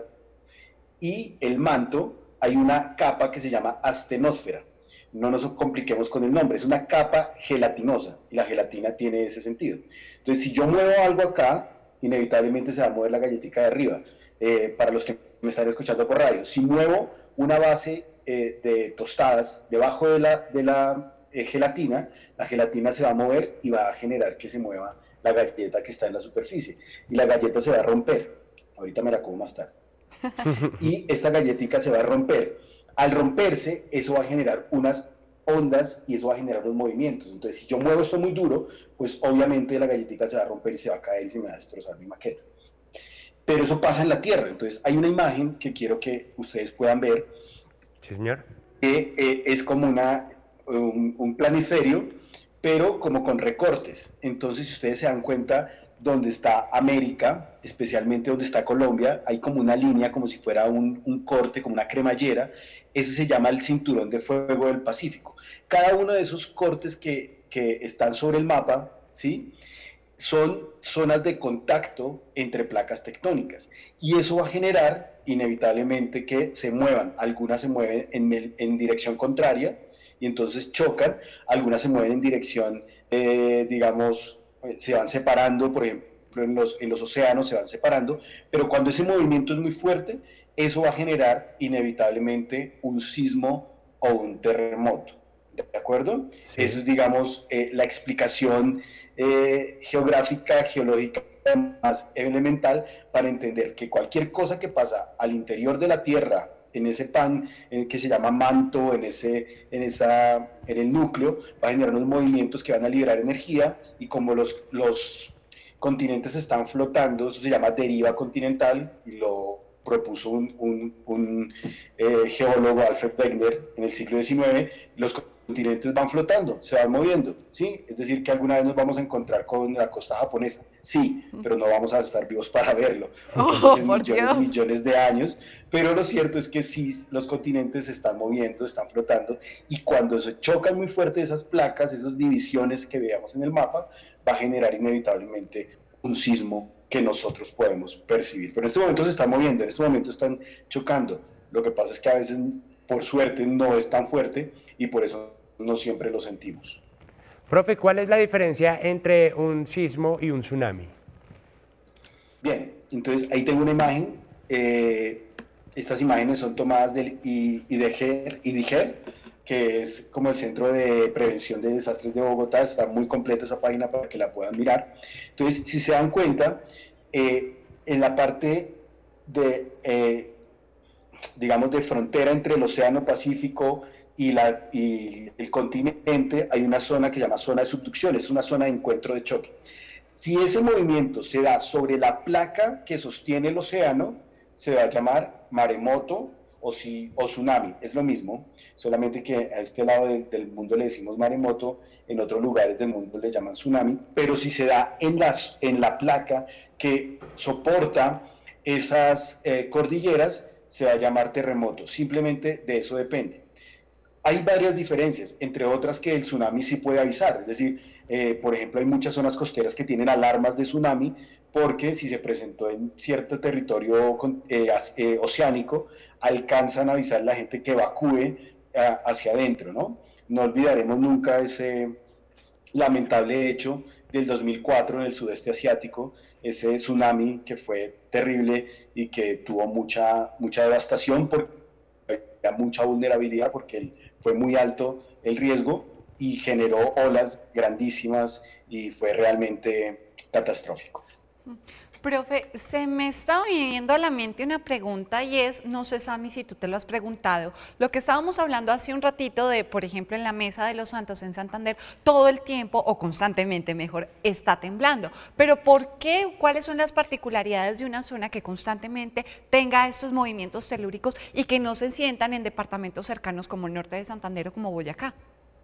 y el manto, hay una capa que se llama astenosfera. No nos compliquemos con el nombre, es una capa gelatinosa y la gelatina tiene ese sentido. Entonces, si yo muevo algo acá, inevitablemente se va a mover la galletita de arriba. Para los que me están escuchando por radio, si muevo una base de tostadas debajo de la gelatina, la gelatina se va a mover y va a generar que se mueva la galleta que está en la superficie. Y la galleta se va a romper. Ahorita me la como más tarde. Y esta galletica se va a romper. Al romperse, eso va a generar unas ondas y eso va a generar unos movimientos. Entonces, si yo muevo esto muy duro, pues obviamente la galletica se va a romper y se va a caer y se me va a destrozar mi maqueta. Pero eso pasa en la Tierra. Entonces, hay una imagen que quiero que ustedes puedan ver. Sí, señor. Que es como un planisferio, pero como con recortes. Entonces, si ustedes se dan cuenta, donde está América, especialmente donde está Colombia, hay como una línea, como si fuera un corte, como una cremallera. Ese se llama el cinturón de fuego del Pacífico. Cada uno de esos cortes que están sobre el mapa, ¿sí?, son zonas de contacto entre placas tectónicas. Y eso va a generar, inevitablemente, que se muevan. Algunas se mueven en dirección contraria y entonces chocan. Algunas se mueven en dirección, se van separando, por ejemplo, en los océanos se van separando, pero cuando ese movimiento es muy fuerte, eso va a generar inevitablemente un sismo o un terremoto, ¿de acuerdo? Sí. Eso es, la explicación geográfica, geológica más elemental para entender que cualquier cosa que pasa al interior de la Tierra, en ese pan que se llama manto, en el núcleo, va a generar unos movimientos que van a liberar energía, y como los continentes están flotando, eso se llama deriva continental, y lo propuso un geólogo, Alfred Wegener, en el siglo XIX, los continentes van flotando, se van moviendo, ¿sí? Es decir, que alguna vez nos vamos a encontrar con la costa japonesa, sí, pero no vamos a estar vivos para verlo, entonces millones y millones de años, pero lo cierto es que sí, los continentes se están moviendo, están flotando, y cuando se chocan muy fuerte esas placas, esas divisiones que veamos en el mapa, va a generar inevitablemente un sismo que nosotros podemos percibir. Pero en este momento se están moviendo, en este momento están chocando. Lo que pasa es que a veces, por suerte, no es tan fuerte y por eso no siempre lo sentimos. Profe, ¿cuál es la diferencia entre un sismo y un tsunami? Bien, entonces ahí tengo una imagen. Estas imágenes son tomadas del IDIGER, que es como el Centro de Prevención de Desastres de Bogotá. Está muy completa esa página para que la puedan mirar. Entonces, si se dan cuenta, en la parte de, digamos, de frontera entre el Océano Pacífico y el continente, hay una zona que se llama zona de subducción, es una zona de encuentro de choque. Si ese movimiento se da sobre la placa que sostiene el océano, se va a llamar maremoto o tsunami, es lo mismo, solamente que a este lado del mundo le decimos maremoto, en otros lugares del mundo le llaman tsunami, pero si se da en la placa que soporta esas cordilleras, se va a llamar terremoto, simplemente de eso depende. Hay varias diferencias, entre otras que el tsunami sí puede avisar, es decir, por ejemplo, hay muchas zonas costeras que tienen alarmas de tsunami, porque si se presentó en cierto territorio oceánico, alcanzan a avisar a la gente que evacúe hacia adentro, ¿no? No olvidaremos nunca ese lamentable hecho del 2004 en el sudeste asiático, ese tsunami que fue terrible y que tuvo mucha devastación, porque había mucha vulnerabilidad, porque fue muy alto el riesgo y generó olas grandísimas y fue realmente catastrófico. Profe, se me está viniendo a la mente una pregunta y es, no sé, Sammy, si tú te lo has preguntado, lo que estábamos hablando hace un ratito de, por ejemplo, en la Mesa de los Santos en Santander, todo el tiempo, o constantemente mejor, está temblando. Pero ¿por qué? ¿Cuáles son las particularidades de una zona que constantemente tenga estos movimientos telúricos y que no se sientan en departamentos cercanos como el norte de Santander o como Boyacá?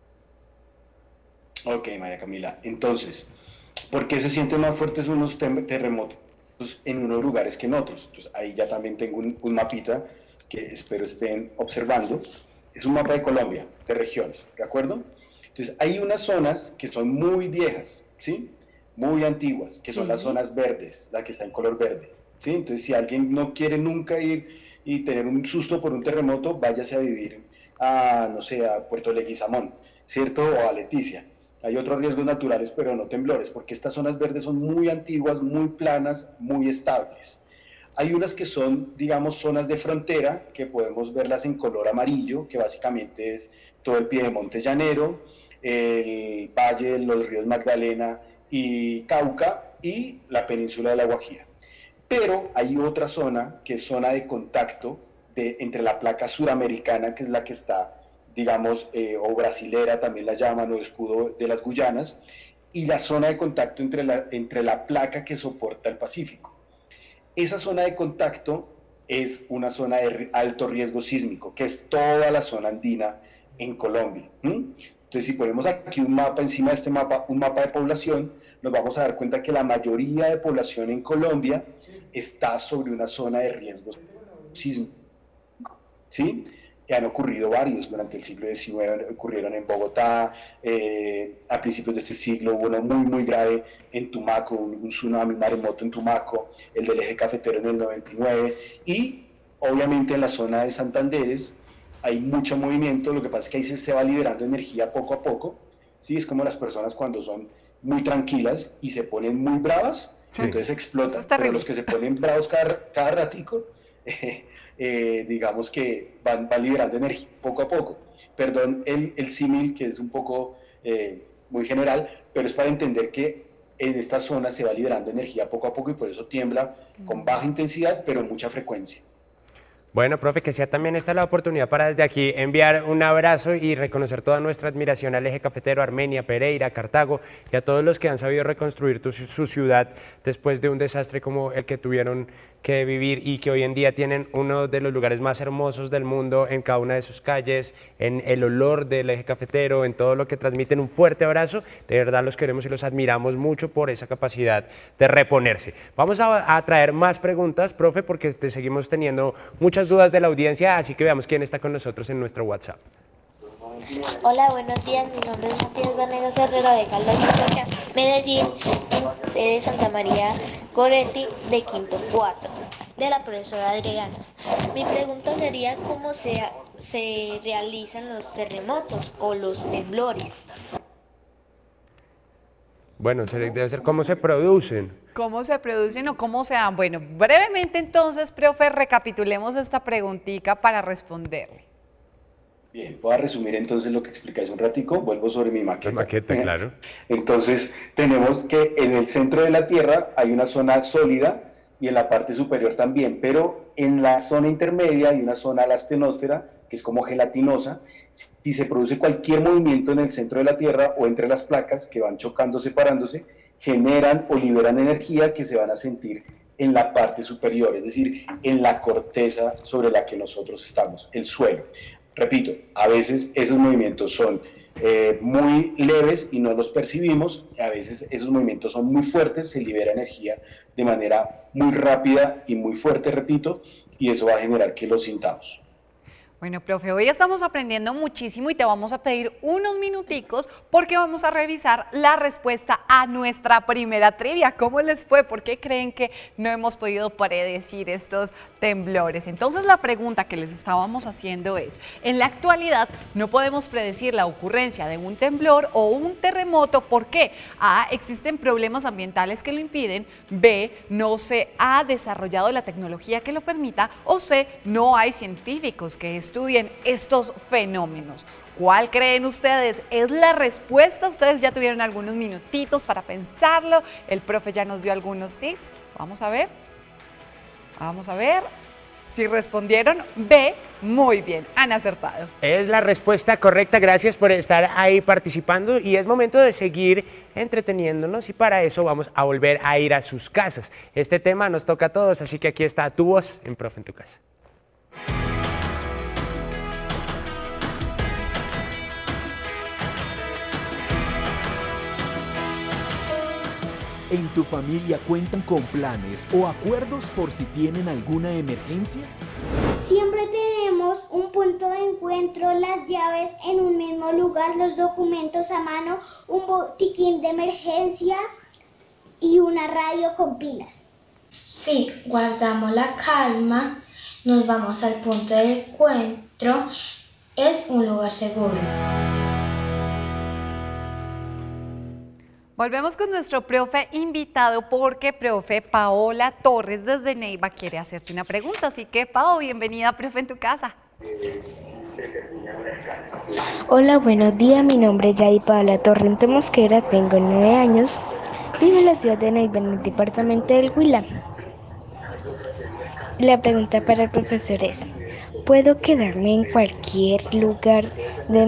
Ok, María Camila, entonces, ¿por qué se sienten más fuertes unos terremotos en unos lugares que en otros? Entonces ahí ya también tengo un mapita que espero estén observando. Es un mapa de Colombia, de regiones, ¿de acuerdo? Entonces hay unas zonas que son muy viejas, ¿sí? Muy antiguas, que son las zonas verdes, la que está en color verde, ¿sí? Entonces si alguien no quiere nunca ir y tener un susto por un terremoto, váyase a vivir a, no sé, a Puerto Leguizamón, ¿cierto? O a Leticia. Hay otros riesgos naturales, pero no temblores, porque estas zonas verdes son muy antiguas, muy planas, muy estables. Hay unas que son, digamos, zonas de frontera, que podemos verlas en color amarillo, que básicamente es todo el Piedemonte llanero, el Valle de los ríos Magdalena y Cauca, y la península de La Guajira. Pero hay otra zona, que es zona de contacto entre la placa suramericana, que es la que está, digamos, o brasilera también la llaman, o escudo de las Guyanas, y la zona de contacto entre la placa que soporta el Pacífico. Esa zona de contacto es una zona de alto riesgo sísmico, que es toda la zona andina en Colombia. Entonces, si ponemos aquí un mapa, encima de este mapa, un mapa de población, nos vamos a dar cuenta que la mayoría de población en Colombia está sobre una zona de riesgo sísmico, ¿sí? Han ocurrido varios durante el siglo XIX, ocurrieron en Bogotá, a principios de este siglo hubo uno muy, muy grave en Tumaco, un tsunami, un maremoto en Tumaco, el del eje cafetero en el 99, y obviamente en la zona de Santanderes hay mucho movimiento, lo que pasa es que ahí se va liberando energía poco a poco, ¿sí? Es como las personas cuando son muy tranquilas y se ponen muy bravas, sí, entonces explotan, pero los que se ponen bravos cada ratico, digamos que van liberando energía poco a poco. Perdón el símil, que es un poco muy general, pero es para entender que en esta zona se va liberando energía poco a poco y por eso tiembla con baja intensidad, pero mucha frecuencia. Bueno, profe, que sea también esta la oportunidad para desde aquí enviar un abrazo y reconocer toda nuestra admiración al eje cafetero, Armenia, Pereira, Cartago y a todos los que han sabido reconstruir su ciudad después de un desastre como el que tuvieron que vivir y que hoy en día tienen uno de los lugares más hermosos del mundo en cada una de sus calles, en el olor del eje cafetero, en todo lo que transmiten. Un fuerte abrazo, de verdad los queremos y los admiramos mucho por esa capacidad de reponerse. Vamos a traer más preguntas, profe, porque seguimos teniendo muchas dudas de la audiencia, así que veamos quién está con nosotros en nuestro WhatsApp. Hola, buenos días. Mi nombre es Matías Vanegas Herrera de Caldas de Antioquia, Medellín, sede de Santa María Goretti de Quinto 4, de la profesora Adriana. Mi pregunta sería cómo se realizan los terremotos o los temblores. Bueno, debe ser cómo se producen. ¿Cómo se producen o cómo se dan? Bueno, brevemente entonces, profe, recapitulemos esta preguntita para responderle. Bien, voy a resumir entonces lo que expliqué hace un ratico, vuelvo sobre mi maqueta. Maqueta, claro. Entonces, tenemos que en el centro de la Tierra hay una zona sólida y en la parte superior también, pero en la zona intermedia hay una zona, la astenosfera, que es como gelatinosa. Si se produce cualquier movimiento en el centro de la Tierra o entre las placas que van chocando, separándose, generan o liberan energía que se van a sentir en la parte superior, es decir, en la corteza sobre la que nosotros estamos, el suelo. Repito, a veces esos movimientos son muy leves y no los percibimos, a veces esos movimientos son muy fuertes, se libera energía de manera muy rápida y muy fuerte, repito, y eso va a generar que lo sintamos. Bueno, profe, hoy estamos aprendiendo muchísimo y te vamos a pedir unos minuticos porque vamos a revisar la respuesta a nuestra primera trivia. ¿Cómo les fue? ¿Por qué creen que no hemos podido predecir estos temblores? Entonces la pregunta que les estábamos haciendo es, en la actualidad no podemos predecir la ocurrencia de un temblor o un terremoto. ¿Por qué? A, existen problemas ambientales que lo impiden. B, no se ha desarrollado la tecnología que lo permita. O C, no hay científicos que estudien estos fenómenos. ¿Cuál creen ustedes? ¿Es la respuesta? Ustedes ya tuvieron algunos minutitos para pensarlo. El profe ya nos dio algunos tips. Vamos a ver. Vamos a ver. Si respondieron B, muy bien, han acertado. Es la respuesta correcta, gracias por estar ahí participando y es momento de seguir entreteniéndonos y para eso vamos a volver a ir a sus casas. Este tema nos toca a todos, así que aquí está tu voz en Profe en tu casa. ¿En tu familia cuentan con planes o acuerdos por si tienen alguna emergencia? Siempre tenemos un punto de encuentro, las llaves en un mismo lugar, los documentos a mano, un botiquín de emergencia y una radio con pilas. Sí, guardamos la calma, nos vamos al punto de encuentro, es un lugar seguro. Volvemos con nuestro profe invitado porque profe Paola Torres desde Neiva quiere hacerte una pregunta. Así que, Pao, bienvenida, profe, en tu casa. Hola, buenos días. Mi nombre es Yadi Paola Torrente Mosquera, tengo 9 años. Vivo en la ciudad de Neiva, en el departamento del Huila. La pregunta para el profesor es, ¿puedo quedarme en cualquier lugar de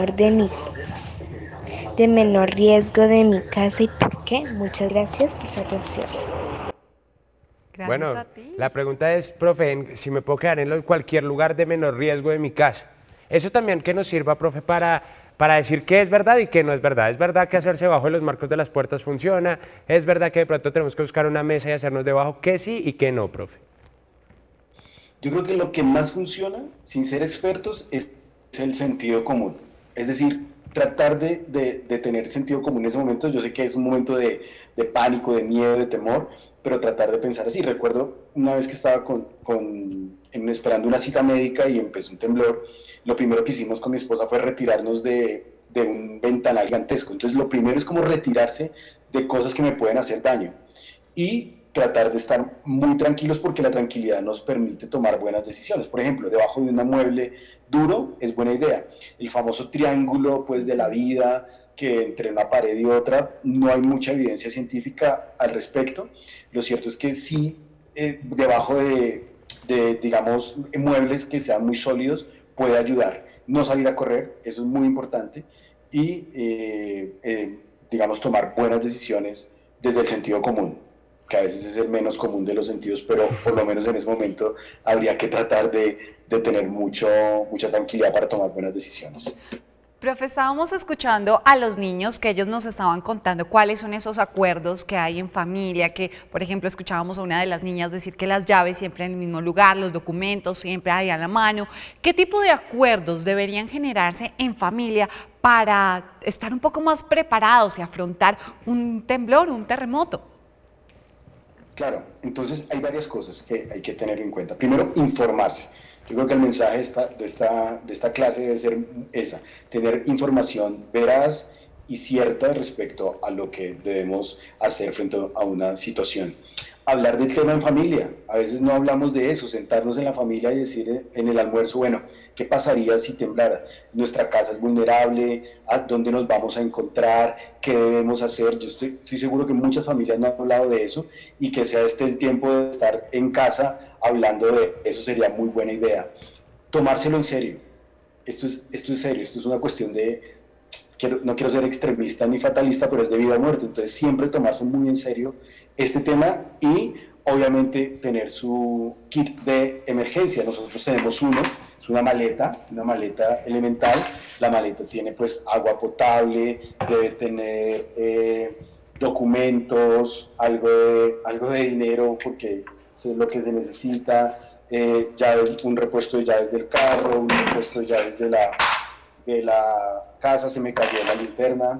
menor riesgo de mi casa y por qué? Muchas gracias por su atención. Gracias bueno, a ti. La pregunta es, profe, si me puedo quedar en cualquier lugar de menor riesgo de mi casa. Eso también que nos sirva, profe, para decir qué es verdad y qué no es verdad. ¿Es verdad que hacerse bajo de los marcos de las puertas funciona? ¿Es verdad que de pronto tenemos que buscar una mesa y hacernos debajo? ¿Qué sí y qué no, profe? Yo creo que lo que más funciona, sin ser expertos, es el sentido común. Es decir, tratar de tener sentido común en ese momento. Yo sé que es un momento de pánico, de miedo, de temor, pero tratar de pensar así. Recuerdo una vez que estaba esperando una cita médica y empezó un temblor, lo primero que hicimos con mi esposa fue retirarnos de un ventanal gigantesco. Entonces lo primero es como retirarse de cosas que me pueden hacer daño y tratar de estar muy tranquilos porque la tranquilidad nos permite tomar buenas decisiones. Por ejemplo, debajo de un mueble duro es buena idea. El famoso triángulo pues, de la vida, que entre una pared y otra no hay mucha evidencia científica al respecto. Lo cierto es que sí, debajo de digamos, muebles que sean muy sólidos puede ayudar. No salir a correr, eso es muy importante, y digamos, tomar buenas decisiones desde el sentido común, que a veces es el menos común de los sentidos, pero por lo menos en ese momento habría que tratar de tener mucha tranquilidad para tomar buenas decisiones. Profe, estábamos escuchando a los niños que ellos nos estaban contando cuáles son esos acuerdos que hay en familia, que por ejemplo escuchábamos a una de las niñas decir que las llaves siempre en el mismo lugar, los documentos siempre ahí a la mano. ¿Qué tipo de acuerdos deberían generarse en familia para estar un poco más preparados y afrontar un temblor, un terremoto? Claro, entonces hay varias cosas que hay que tener en cuenta. Primero, informarse. Yo creo que el mensaje de esta clase debe ser esa, tener información veraz y cierta respecto a lo que debemos hacer frente a una situación. Hablar del tema en familia, a veces no hablamos de eso, sentarnos en la familia y decir en el almuerzo, bueno, ¿qué pasaría si temblara? Nuestra casa es vulnerable, ¿a dónde nos vamos a encontrar? ¿Qué debemos hacer? Yo estoy seguro que muchas familias no han hablado de eso, y que sea este el tiempo de estar en casa hablando de eso sería muy buena idea. Tomárselo en serio, esto es serio, esto es una cuestión de, no quiero ser extremista ni fatalista, pero es de vida o muerte, entonces siempre tomarse muy en serio este tema y obviamente tener su kit de emergencia. Nosotros tenemos uno, es una maleta elemental. La maleta tiene pues agua potable, debe tener documentos, algo de dinero porque es lo que se necesita, llaves, un repuesto de llaves del carro, un repuesto de llaves de la casa, se me cayó la linterna,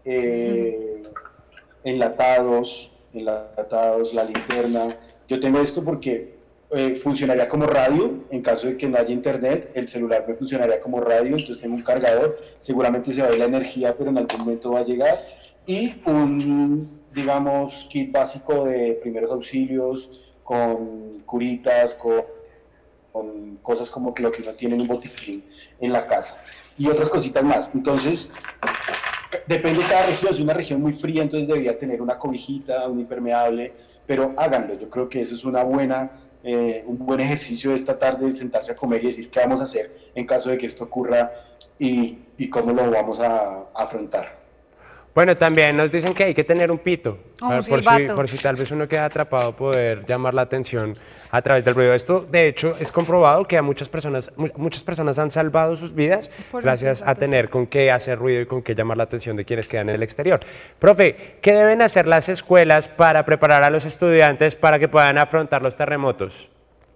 enlatados, la linterna. Yo tengo esto porque funcionaría como radio, en caso de que no haya internet, el celular me funcionaría como radio, entonces tengo un cargador, seguramente se va a ir la energía, pero en algún momento va a llegar, y un, digamos, kit básico de primeros auxilios, con curitas, con cosas como lo que uno tiene en un botiquín en la casa, y otras cositas más. Entonces, depende de cada región. Si una región muy fría, entonces debería tener una cobijita, un impermeable, pero háganlo. Yo creo que eso es un buen ejercicio de esta tarde, sentarse a comer y decir qué vamos a hacer en caso de que esto ocurra y cómo lo vamos a afrontar. Bueno, también nos dicen que hay que tener un pito, por si tal vez uno queda atrapado, poder llamar la atención a través del ruido. Esto, de hecho, es comprobado que a muchas personas han salvado sus vidas gracias a tener con qué hacer ruido y con qué llamar la atención de quienes quedan en el exterior. Profe, ¿qué deben hacer las escuelas para preparar a los estudiantes para que puedan afrontar los terremotos?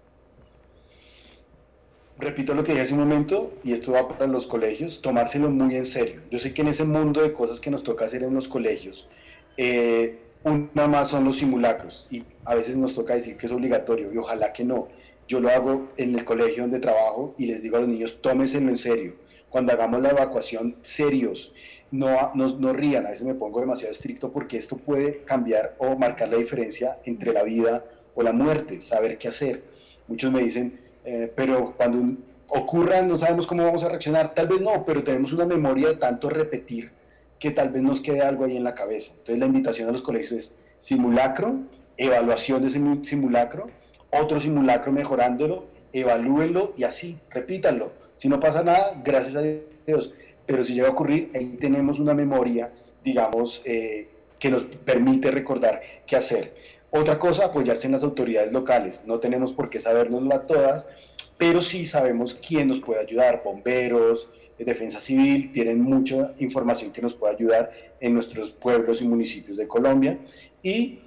Repito lo que dije hace un momento, y esto va para los colegios, tomárselo muy en serio. Yo sé que en ese mundo de cosas que nos toca hacer en los colegios, una más son los simulacros, y a veces nos toca decir que es obligatorio, y ojalá que no. Yo lo hago en el colegio donde trabajo, y les digo a los niños, tómenselo en serio. Cuando hagamos la evacuación, serios, no rían. A veces me pongo demasiado estricto porque esto puede cambiar o marcar la diferencia entre la vida o la muerte, saber qué hacer. Muchos me dicen, pero cuando ocurran no sabemos cómo vamos a reaccionar. Tal vez no, pero tenemos una memoria de tanto repetir que tal vez nos quede algo ahí en la cabeza. Entonces la invitación a los colegios es simulacro, evaluación de ese simulacro, otro simulacro mejorándolo, evalúenlo y así, repítanlo. Si no pasa nada, gracias a Dios, pero si llega a ocurrir, ahí tenemos una memoria, digamos, que nos permite recordar qué hacer. Otra cosa, apoyarse en las autoridades locales. No tenemos por qué sabérnoslas todas, pero sí sabemos quién nos puede ayudar. Bomberos, Defensa Civil, tienen mucha información que nos puede ayudar en nuestros pueblos y municipios de Colombia. Y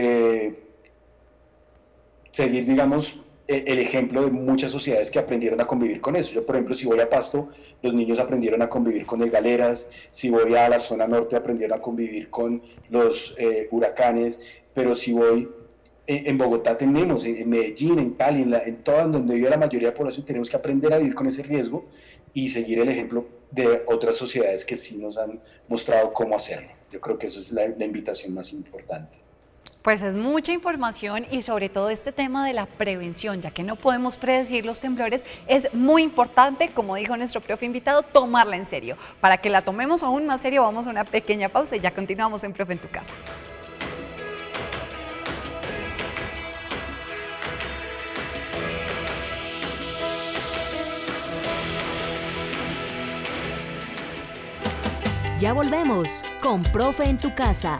seguir, digamos, el ejemplo de muchas sociedades que aprendieron a convivir con eso. Yo, por ejemplo, si voy a Pasto, los niños aprendieron a convivir con el galeras. Si voy a la zona norte, aprendieron a convivir con los huracanes. Pero si voy, en Bogotá tenemos, en Medellín, en Cali, en todas donde vive la mayoría de la población, tenemos que aprender a vivir con ese riesgo y seguir el ejemplo de otras sociedades que sí nos han mostrado cómo hacerlo. Yo creo que eso es la invitación más importante. Pues es mucha información, y sobre todo este tema de la prevención, ya que no podemos predecir los temblores, es muy importante, como dijo nuestro profe invitado, tomarla en serio. Para que la tomemos aún más serio, vamos a una pequeña pausa y ya continuamos en Profe en tu Casa. Ya volvemos con Profe en tu casa.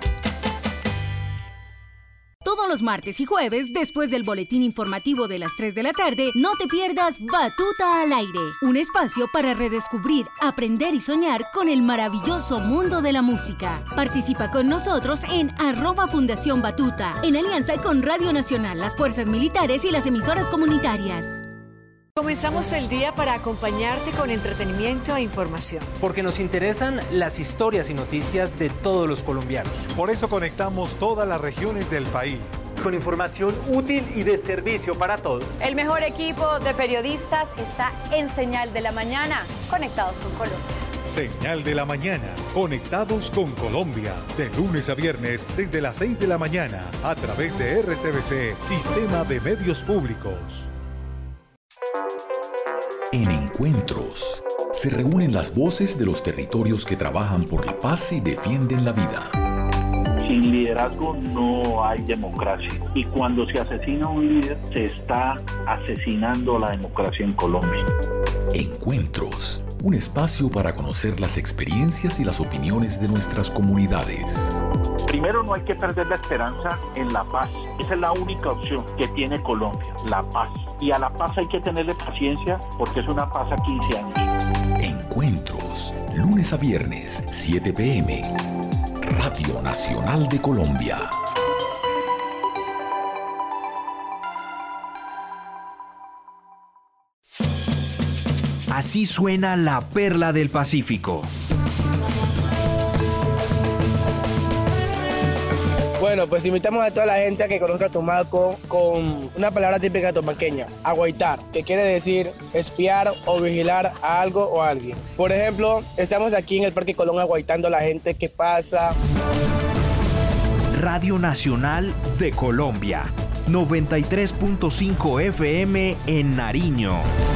Todos los martes y jueves, después del boletín informativo de las 3 de la tarde, no te pierdas Batuta al Aire, un espacio para redescubrir, aprender y soñar con el maravilloso mundo de la música. Participa con nosotros en @Fundación Batuta, en alianza con Radio Nacional, las Fuerzas Militares y las emisoras comunitarias. Comenzamos el día para acompañarte con entretenimiento e información. Porque nos interesan las historias y noticias de todos los colombianos. Por eso conectamos todas las regiones del país. Con información útil y de servicio para todos. El mejor equipo de periodistas está en Señal de la Mañana, conectados con Colombia. Señal de la Mañana, conectados con Colombia. De lunes a viernes desde las 6 de la mañana a través de RTVC, Sistema de Medios Públicos. En Encuentros se reúnen las voces de los territorios que trabajan por la paz y defienden la vida. Sin liderazgo no hay democracia. Y cuando se asesina a un líder, se está asesinando la democracia en Colombia. Encuentros, un espacio para conocer las experiencias y las opiniones de nuestras comunidades. Primero, no hay que perder la esperanza en la paz. Esa es la única opción que tiene Colombia, la paz. Y a la paz hay que tenerle paciencia porque es una paz a 15 años. Encuentros, lunes a viernes, 7 p.m. Radio Nacional de Colombia. Así suena la Perla del Pacífico. Bueno, pues invitamos a toda la gente a que conozca a Tumaco con una palabra típica tomaqueña, aguaitar, que quiere decir espiar o vigilar a algo o a alguien. Por ejemplo, estamos aquí en el Parque Colón aguaitando a la gente que pasa. Radio Nacional de Colombia, 93.5 FM en Nariño.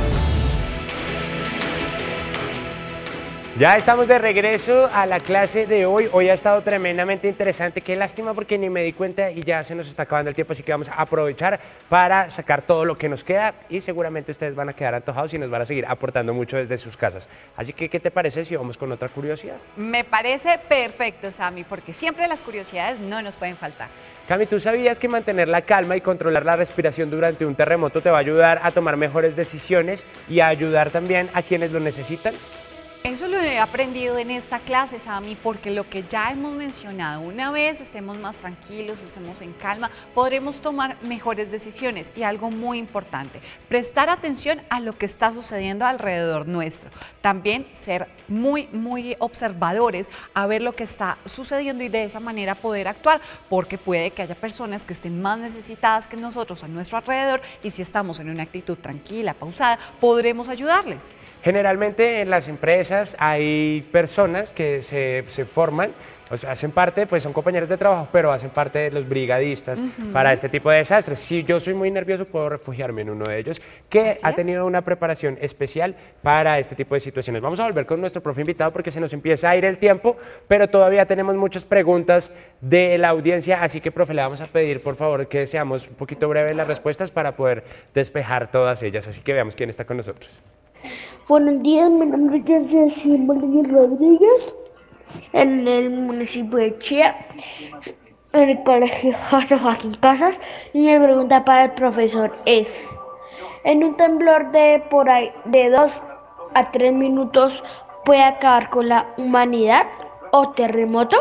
Ya estamos de regreso a la clase de hoy. Hoy ha estado tremendamente interesante. Qué lástima porque ni me di cuenta y ya se nos está acabando el tiempo, así que vamos a aprovechar para sacar todo lo que nos queda y seguramente ustedes van a quedar antojados y nos van a seguir aportando mucho desde sus casas. Así que, ¿qué te parece si vamos con otra curiosidad? Me parece perfecto, Sammy, porque siempre las curiosidades no nos pueden faltar. Cami, ¿tú sabías que mantener la calma y controlar la respiración durante un terremoto te va a ayudar a tomar mejores decisiones y a ayudar también a quienes lo necesitan? Eso lo he aprendido en esta clase, Sammy, porque lo que ya hemos mencionado, una vez estemos más tranquilos, estemos en calma, podremos tomar mejores decisiones. Y algo muy importante, prestar atención a lo que está sucediendo alrededor nuestro. También ser muy observadores a ver lo que está sucediendo y de esa manera poder actuar, porque puede que haya personas que estén más necesitadas que nosotros a nuestro alrededor y si estamos en una actitud tranquila, pausada, podremos ayudarles. Generalmente en las empresas hay personas que se forman, o sea, hacen parte, pues son compañeros de trabajo, pero hacen parte de los brigadistas para este tipo de desastres. Si yo soy muy nervioso, puedo refugiarme en uno de ellos, que ha tenido una preparación especial para este tipo de situaciones. Vamos a volver con nuestro profe invitado porque se nos empieza a ir el tiempo, pero todavía tenemos muchas preguntas de la audiencia, así que, profe, le vamos a pedir, por favor, que seamos un poquito breves las respuestas para poder despejar todas ellas. Así que veamos quién está con nosotros. Buenos días, mi nombre es Jessy Rodríguez, en el municipio de Chía, en el colegio José Joaquín Casas, y mi pregunta para el profesor es, ¿en un temblor de por ahí de 2 a 3 minutos puede acabar con la humanidad o terremoto?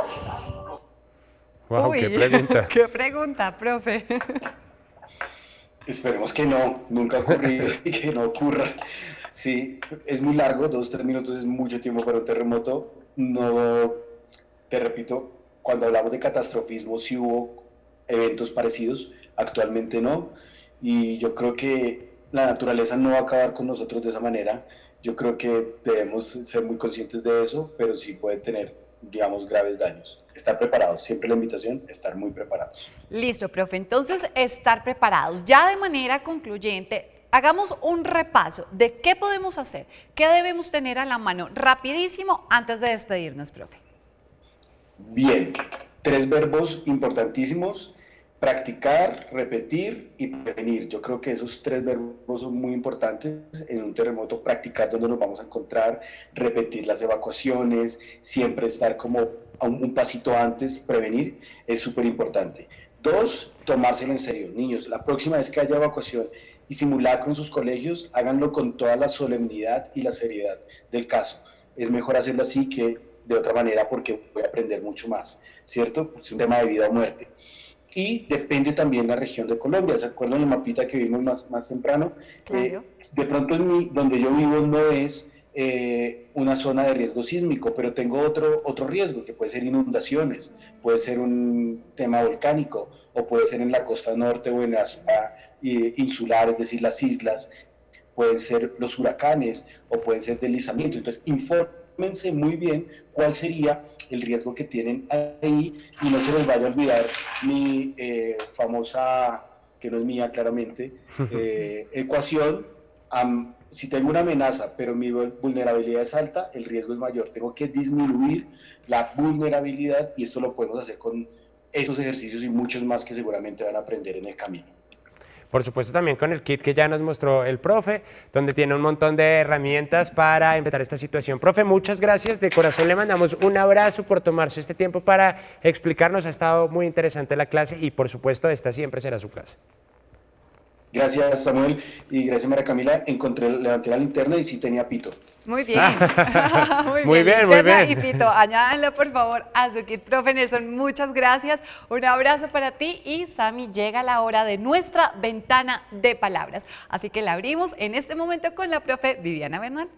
Wow, Uy, qué pregunta. Qué pregunta, profe. Esperemos que no, nunca ha ocurrido y que no ocurra. Sí, es muy largo, 2-3 minutos es mucho tiempo para un terremoto. No, te repito, cuando hablamos de catastrofismo sí hubo eventos parecidos, actualmente no. Y yo creo que la naturaleza no va a acabar con nosotros de esa manera. Yo creo que debemos ser muy conscientes de eso, pero sí puede tener, digamos, graves daños. Estar preparados, siempre la invitación, estar muy preparados. Listo, profe, entonces estar preparados. Ya de manera concluyente, hagamos un repaso de qué podemos hacer, qué debemos tener a la mano rapidísimo antes de despedirnos, profe. Bien, 3 verbos importantísimos. Practicar, repetir y prevenir. Yo creo que esos 3 verbos son muy importantes en un terremoto. Practicar dónde nos vamos a encontrar, repetir las evacuaciones, siempre estar como un pasito antes, prevenir, es súper importante. 2, tomárselo en serio. Niños, la próxima vez que haya evacuación y simulacro en sus colegios, háganlo con toda la solemnidad y la seriedad del caso. Es mejor hacerlo así que de otra manera, porque voy a aprender mucho más, ¿cierto? Es un tema de vida o muerte. Y depende también la región de Colombia. ¿Se acuerdan el mapita que vimos más temprano? Claro. De pronto donde yo vivo no es una zona de riesgo sísmico, pero tengo otro riesgo, que puede ser inundaciones, puede ser un tema volcánico, o puede ser en la costa norte o en la zona insular, es decir, las islas, pueden ser los huracanes, o pueden ser deslizamientos. Entonces, infórmense muy bien cuál sería el riesgo que tienen ahí, y no se les vaya a olvidar mi famosa, que no es mía claramente, ecuación. Si tengo una amenaza pero mi vulnerabilidad es alta, el riesgo es mayor. Tengo que disminuir la vulnerabilidad, y esto lo podemos hacer con estos ejercicios y muchos más que seguramente van a aprender en el camino. Por supuesto, también con el kit que ya nos mostró el profe, donde tiene un montón de herramientas para enfrentar esta situación. Profe, muchas gracias, de corazón le mandamos un abrazo por tomarse este tiempo para explicarnos. Ha estado muy interesante la clase y, por supuesto, esta siempre será su clase. Gracias, Samuel, y gracias, María Camila. Levanté la linterna y sí tenía pito. Muy bien. Muy bien. Y pito, añádanlo por favor a su kit. Profe Nelson, muchas gracias. Un abrazo para ti. Y Sami, llega la hora de nuestra ventana de palabras. Así que la abrimos en este momento con la profe Viviana Bernal.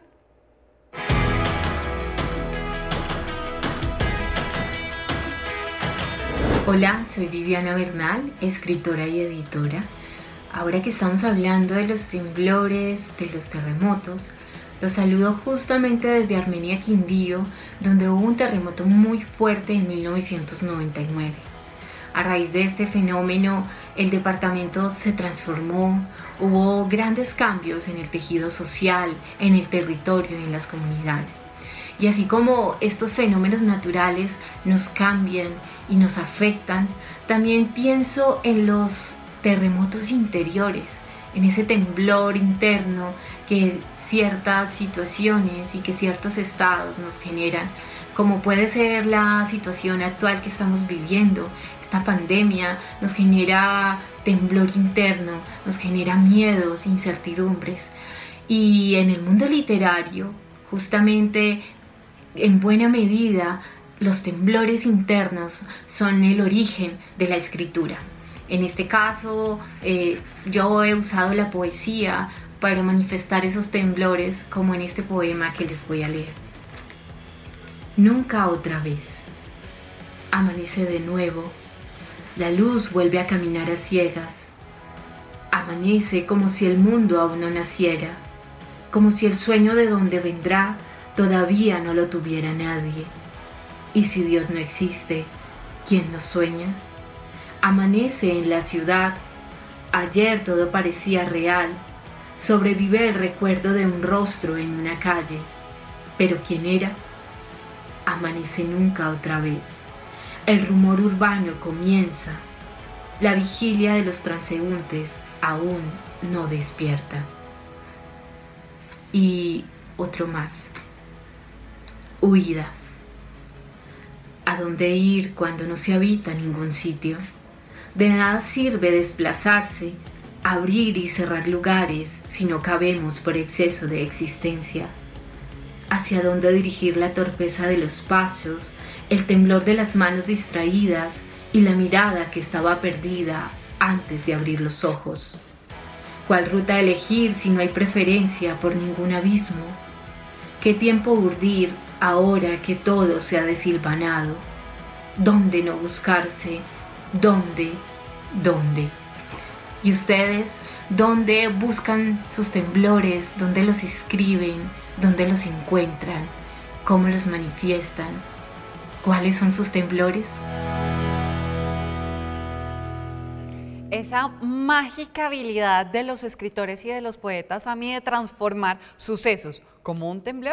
Hola, soy Viviana Bernal, escritora y editora. Ahora que estamos hablando de los temblores, de los terremotos, los saludo justamente desde Armenia, Quindío, donde hubo un terremoto muy fuerte en 1999. A raíz de este fenómeno, el departamento se transformó, hubo grandes cambios en el tejido social, en el territorio y en las comunidades. Y así como estos fenómenos naturales nos cambian y nos afectan, también pienso en los terremotos interiores, en ese temblor interno que ciertas situaciones y que ciertos estados nos generan, como puede ser la situación actual que estamos viviendo. Esta pandemia nos genera temblor interno, nos genera miedos, incertidumbres. Y en el mundo literario, justamente en buena medida, los temblores internos son el origen de la escritura. En este caso, yo he usado la poesía para manifestar esos temblores, como en este poema que les voy a leer. Nunca otra vez. Amanece de nuevo. La luz vuelve a caminar a ciegas. Amanece como si el mundo aún no naciera, como si el sueño de donde vendrá todavía no lo tuviera nadie. Y si Dios no existe, ¿quién nos sueña? Amanece en la ciudad. Ayer todo parecía real. Sobrevive el recuerdo de un rostro en una calle. ¿Pero quién era? Amanece nunca otra vez. El rumor urbano comienza. La vigilia de los transeúntes aún no despierta. Y otro más. Huida. ¿A dónde ir cuando no se habita ningún sitio? De nada sirve desplazarse, abrir y cerrar lugares si no cabemos por exceso de existencia. ¿Hacia dónde dirigir la torpeza de los pasos, el temblor de las manos distraídas y la mirada que estaba perdida antes de abrir los ojos? ¿Cuál ruta elegir si no hay preferencia por ningún abismo? ¿Qué tiempo urdir ahora que todo se ha desilvanado? ¿Dónde no buscarse? ¿Dónde? ¿Y ustedes dónde buscan sus temblores? ¿Dónde los escriben? ¿Dónde los encuentran? ¿Cómo los manifiestan? ¿Cuáles son sus temblores? Esa mágica habilidad de los escritores y de los poetas, a mí, de transformar sucesos como un temblor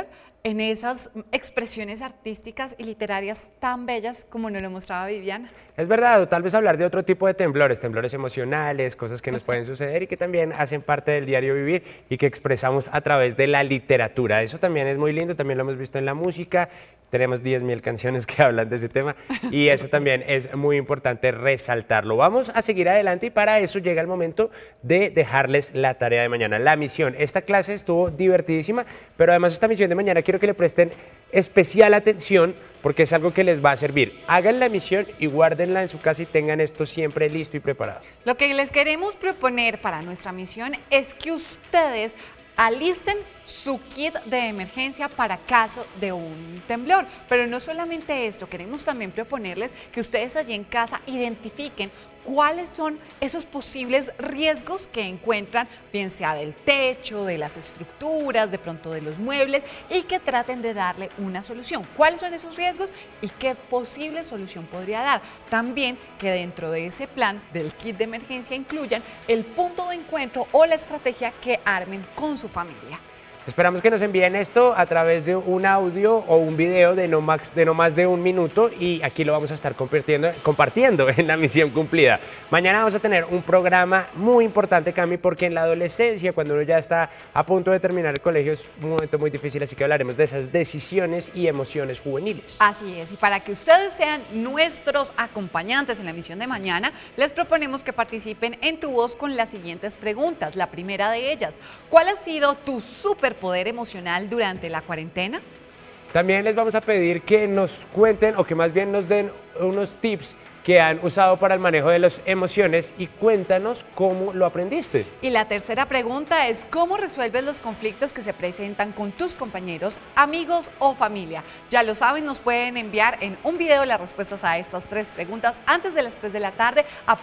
en esas expresiones artísticas y literarias tan bellas como nos lo mostraba Viviana. Es verdad, o tal vez hablar de otro tipo de temblores, temblores emocionales, cosas que nos pueden suceder y que también hacen parte del diario vivir y que expresamos a través de la literatura. Eso también es muy lindo, también lo hemos visto en la música, tenemos 10.000 canciones que hablan de ese tema y eso también es muy importante resaltarlo. Vamos a seguir adelante y para eso llega el momento de dejarles la tarea de mañana, la misión. Esta clase estuvo divertidísima, pero además esta misión de mañana quiero que le presten especial atención porque es algo que les va a servir. Hagan la misión y guárdenla en su casa y tengan esto siempre listo y preparado. Lo que les queremos proponer para nuestra misión es que ustedes alisten su kit de emergencia para caso de un temblor. Pero no solamente esto, queremos también proponerles que ustedes allí en casa identifiquen cuáles son esos posibles riesgos que encuentran, bien sea del techo, de las estructuras, de pronto de los muebles, y que traten de darle una solución. ¿Cuáles son esos riesgos y qué posible solución podría dar? También que dentro de ese plan del kit de emergencia incluyan el punto de encuentro o la estrategia que armen con su familia. Esperamos que nos envíen esto a través de un audio o un video de no más de 1 minuto y aquí lo vamos a estar compartiendo en la misión cumplida. Mañana vamos a tener un programa muy importante, Cami, porque en la adolescencia, cuando uno ya está a punto de terminar el colegio, es un momento muy difícil, así que hablaremos de esas decisiones y emociones juveniles. Así es, y para que ustedes sean nuestros acompañantes en la misión de mañana, les proponemos que participen en Tu Voz con las siguientes preguntas. La primera de ellas, ¿cuál ha sido tu superpoder emocional durante la cuarentena? También les vamos a pedir que nos cuenten o que más bien nos den unos tips que han usado para el manejo de las emociones y cuéntanos cómo lo aprendiste. Y la tercera pregunta es ¿cómo resuelves los conflictos que se presentan con tus compañeros, amigos o familia? Ya lo saben, nos pueden enviar en un video las respuestas a estas 3 preguntas antes de las 3 de la tarde a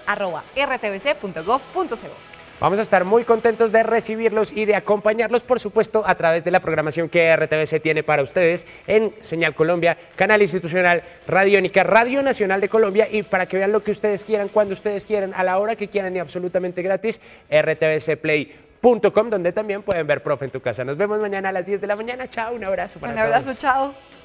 profe@rtvc.gov.co. Vamos a estar muy contentos de recibirlos y de acompañarlos, por supuesto, a través de la programación que RTVC tiene para ustedes en Señal Colombia, Canal Institucional, Radiónica, Radio Nacional de Colombia, y para que vean lo que ustedes quieran, cuando ustedes quieran, a la hora que quieran y absolutamente gratis, rtvcplay.com, donde también pueden ver Profe en tu casa. Nos vemos mañana a las 10 de la mañana. Chao, un abrazo para todos. Un abrazo, chao.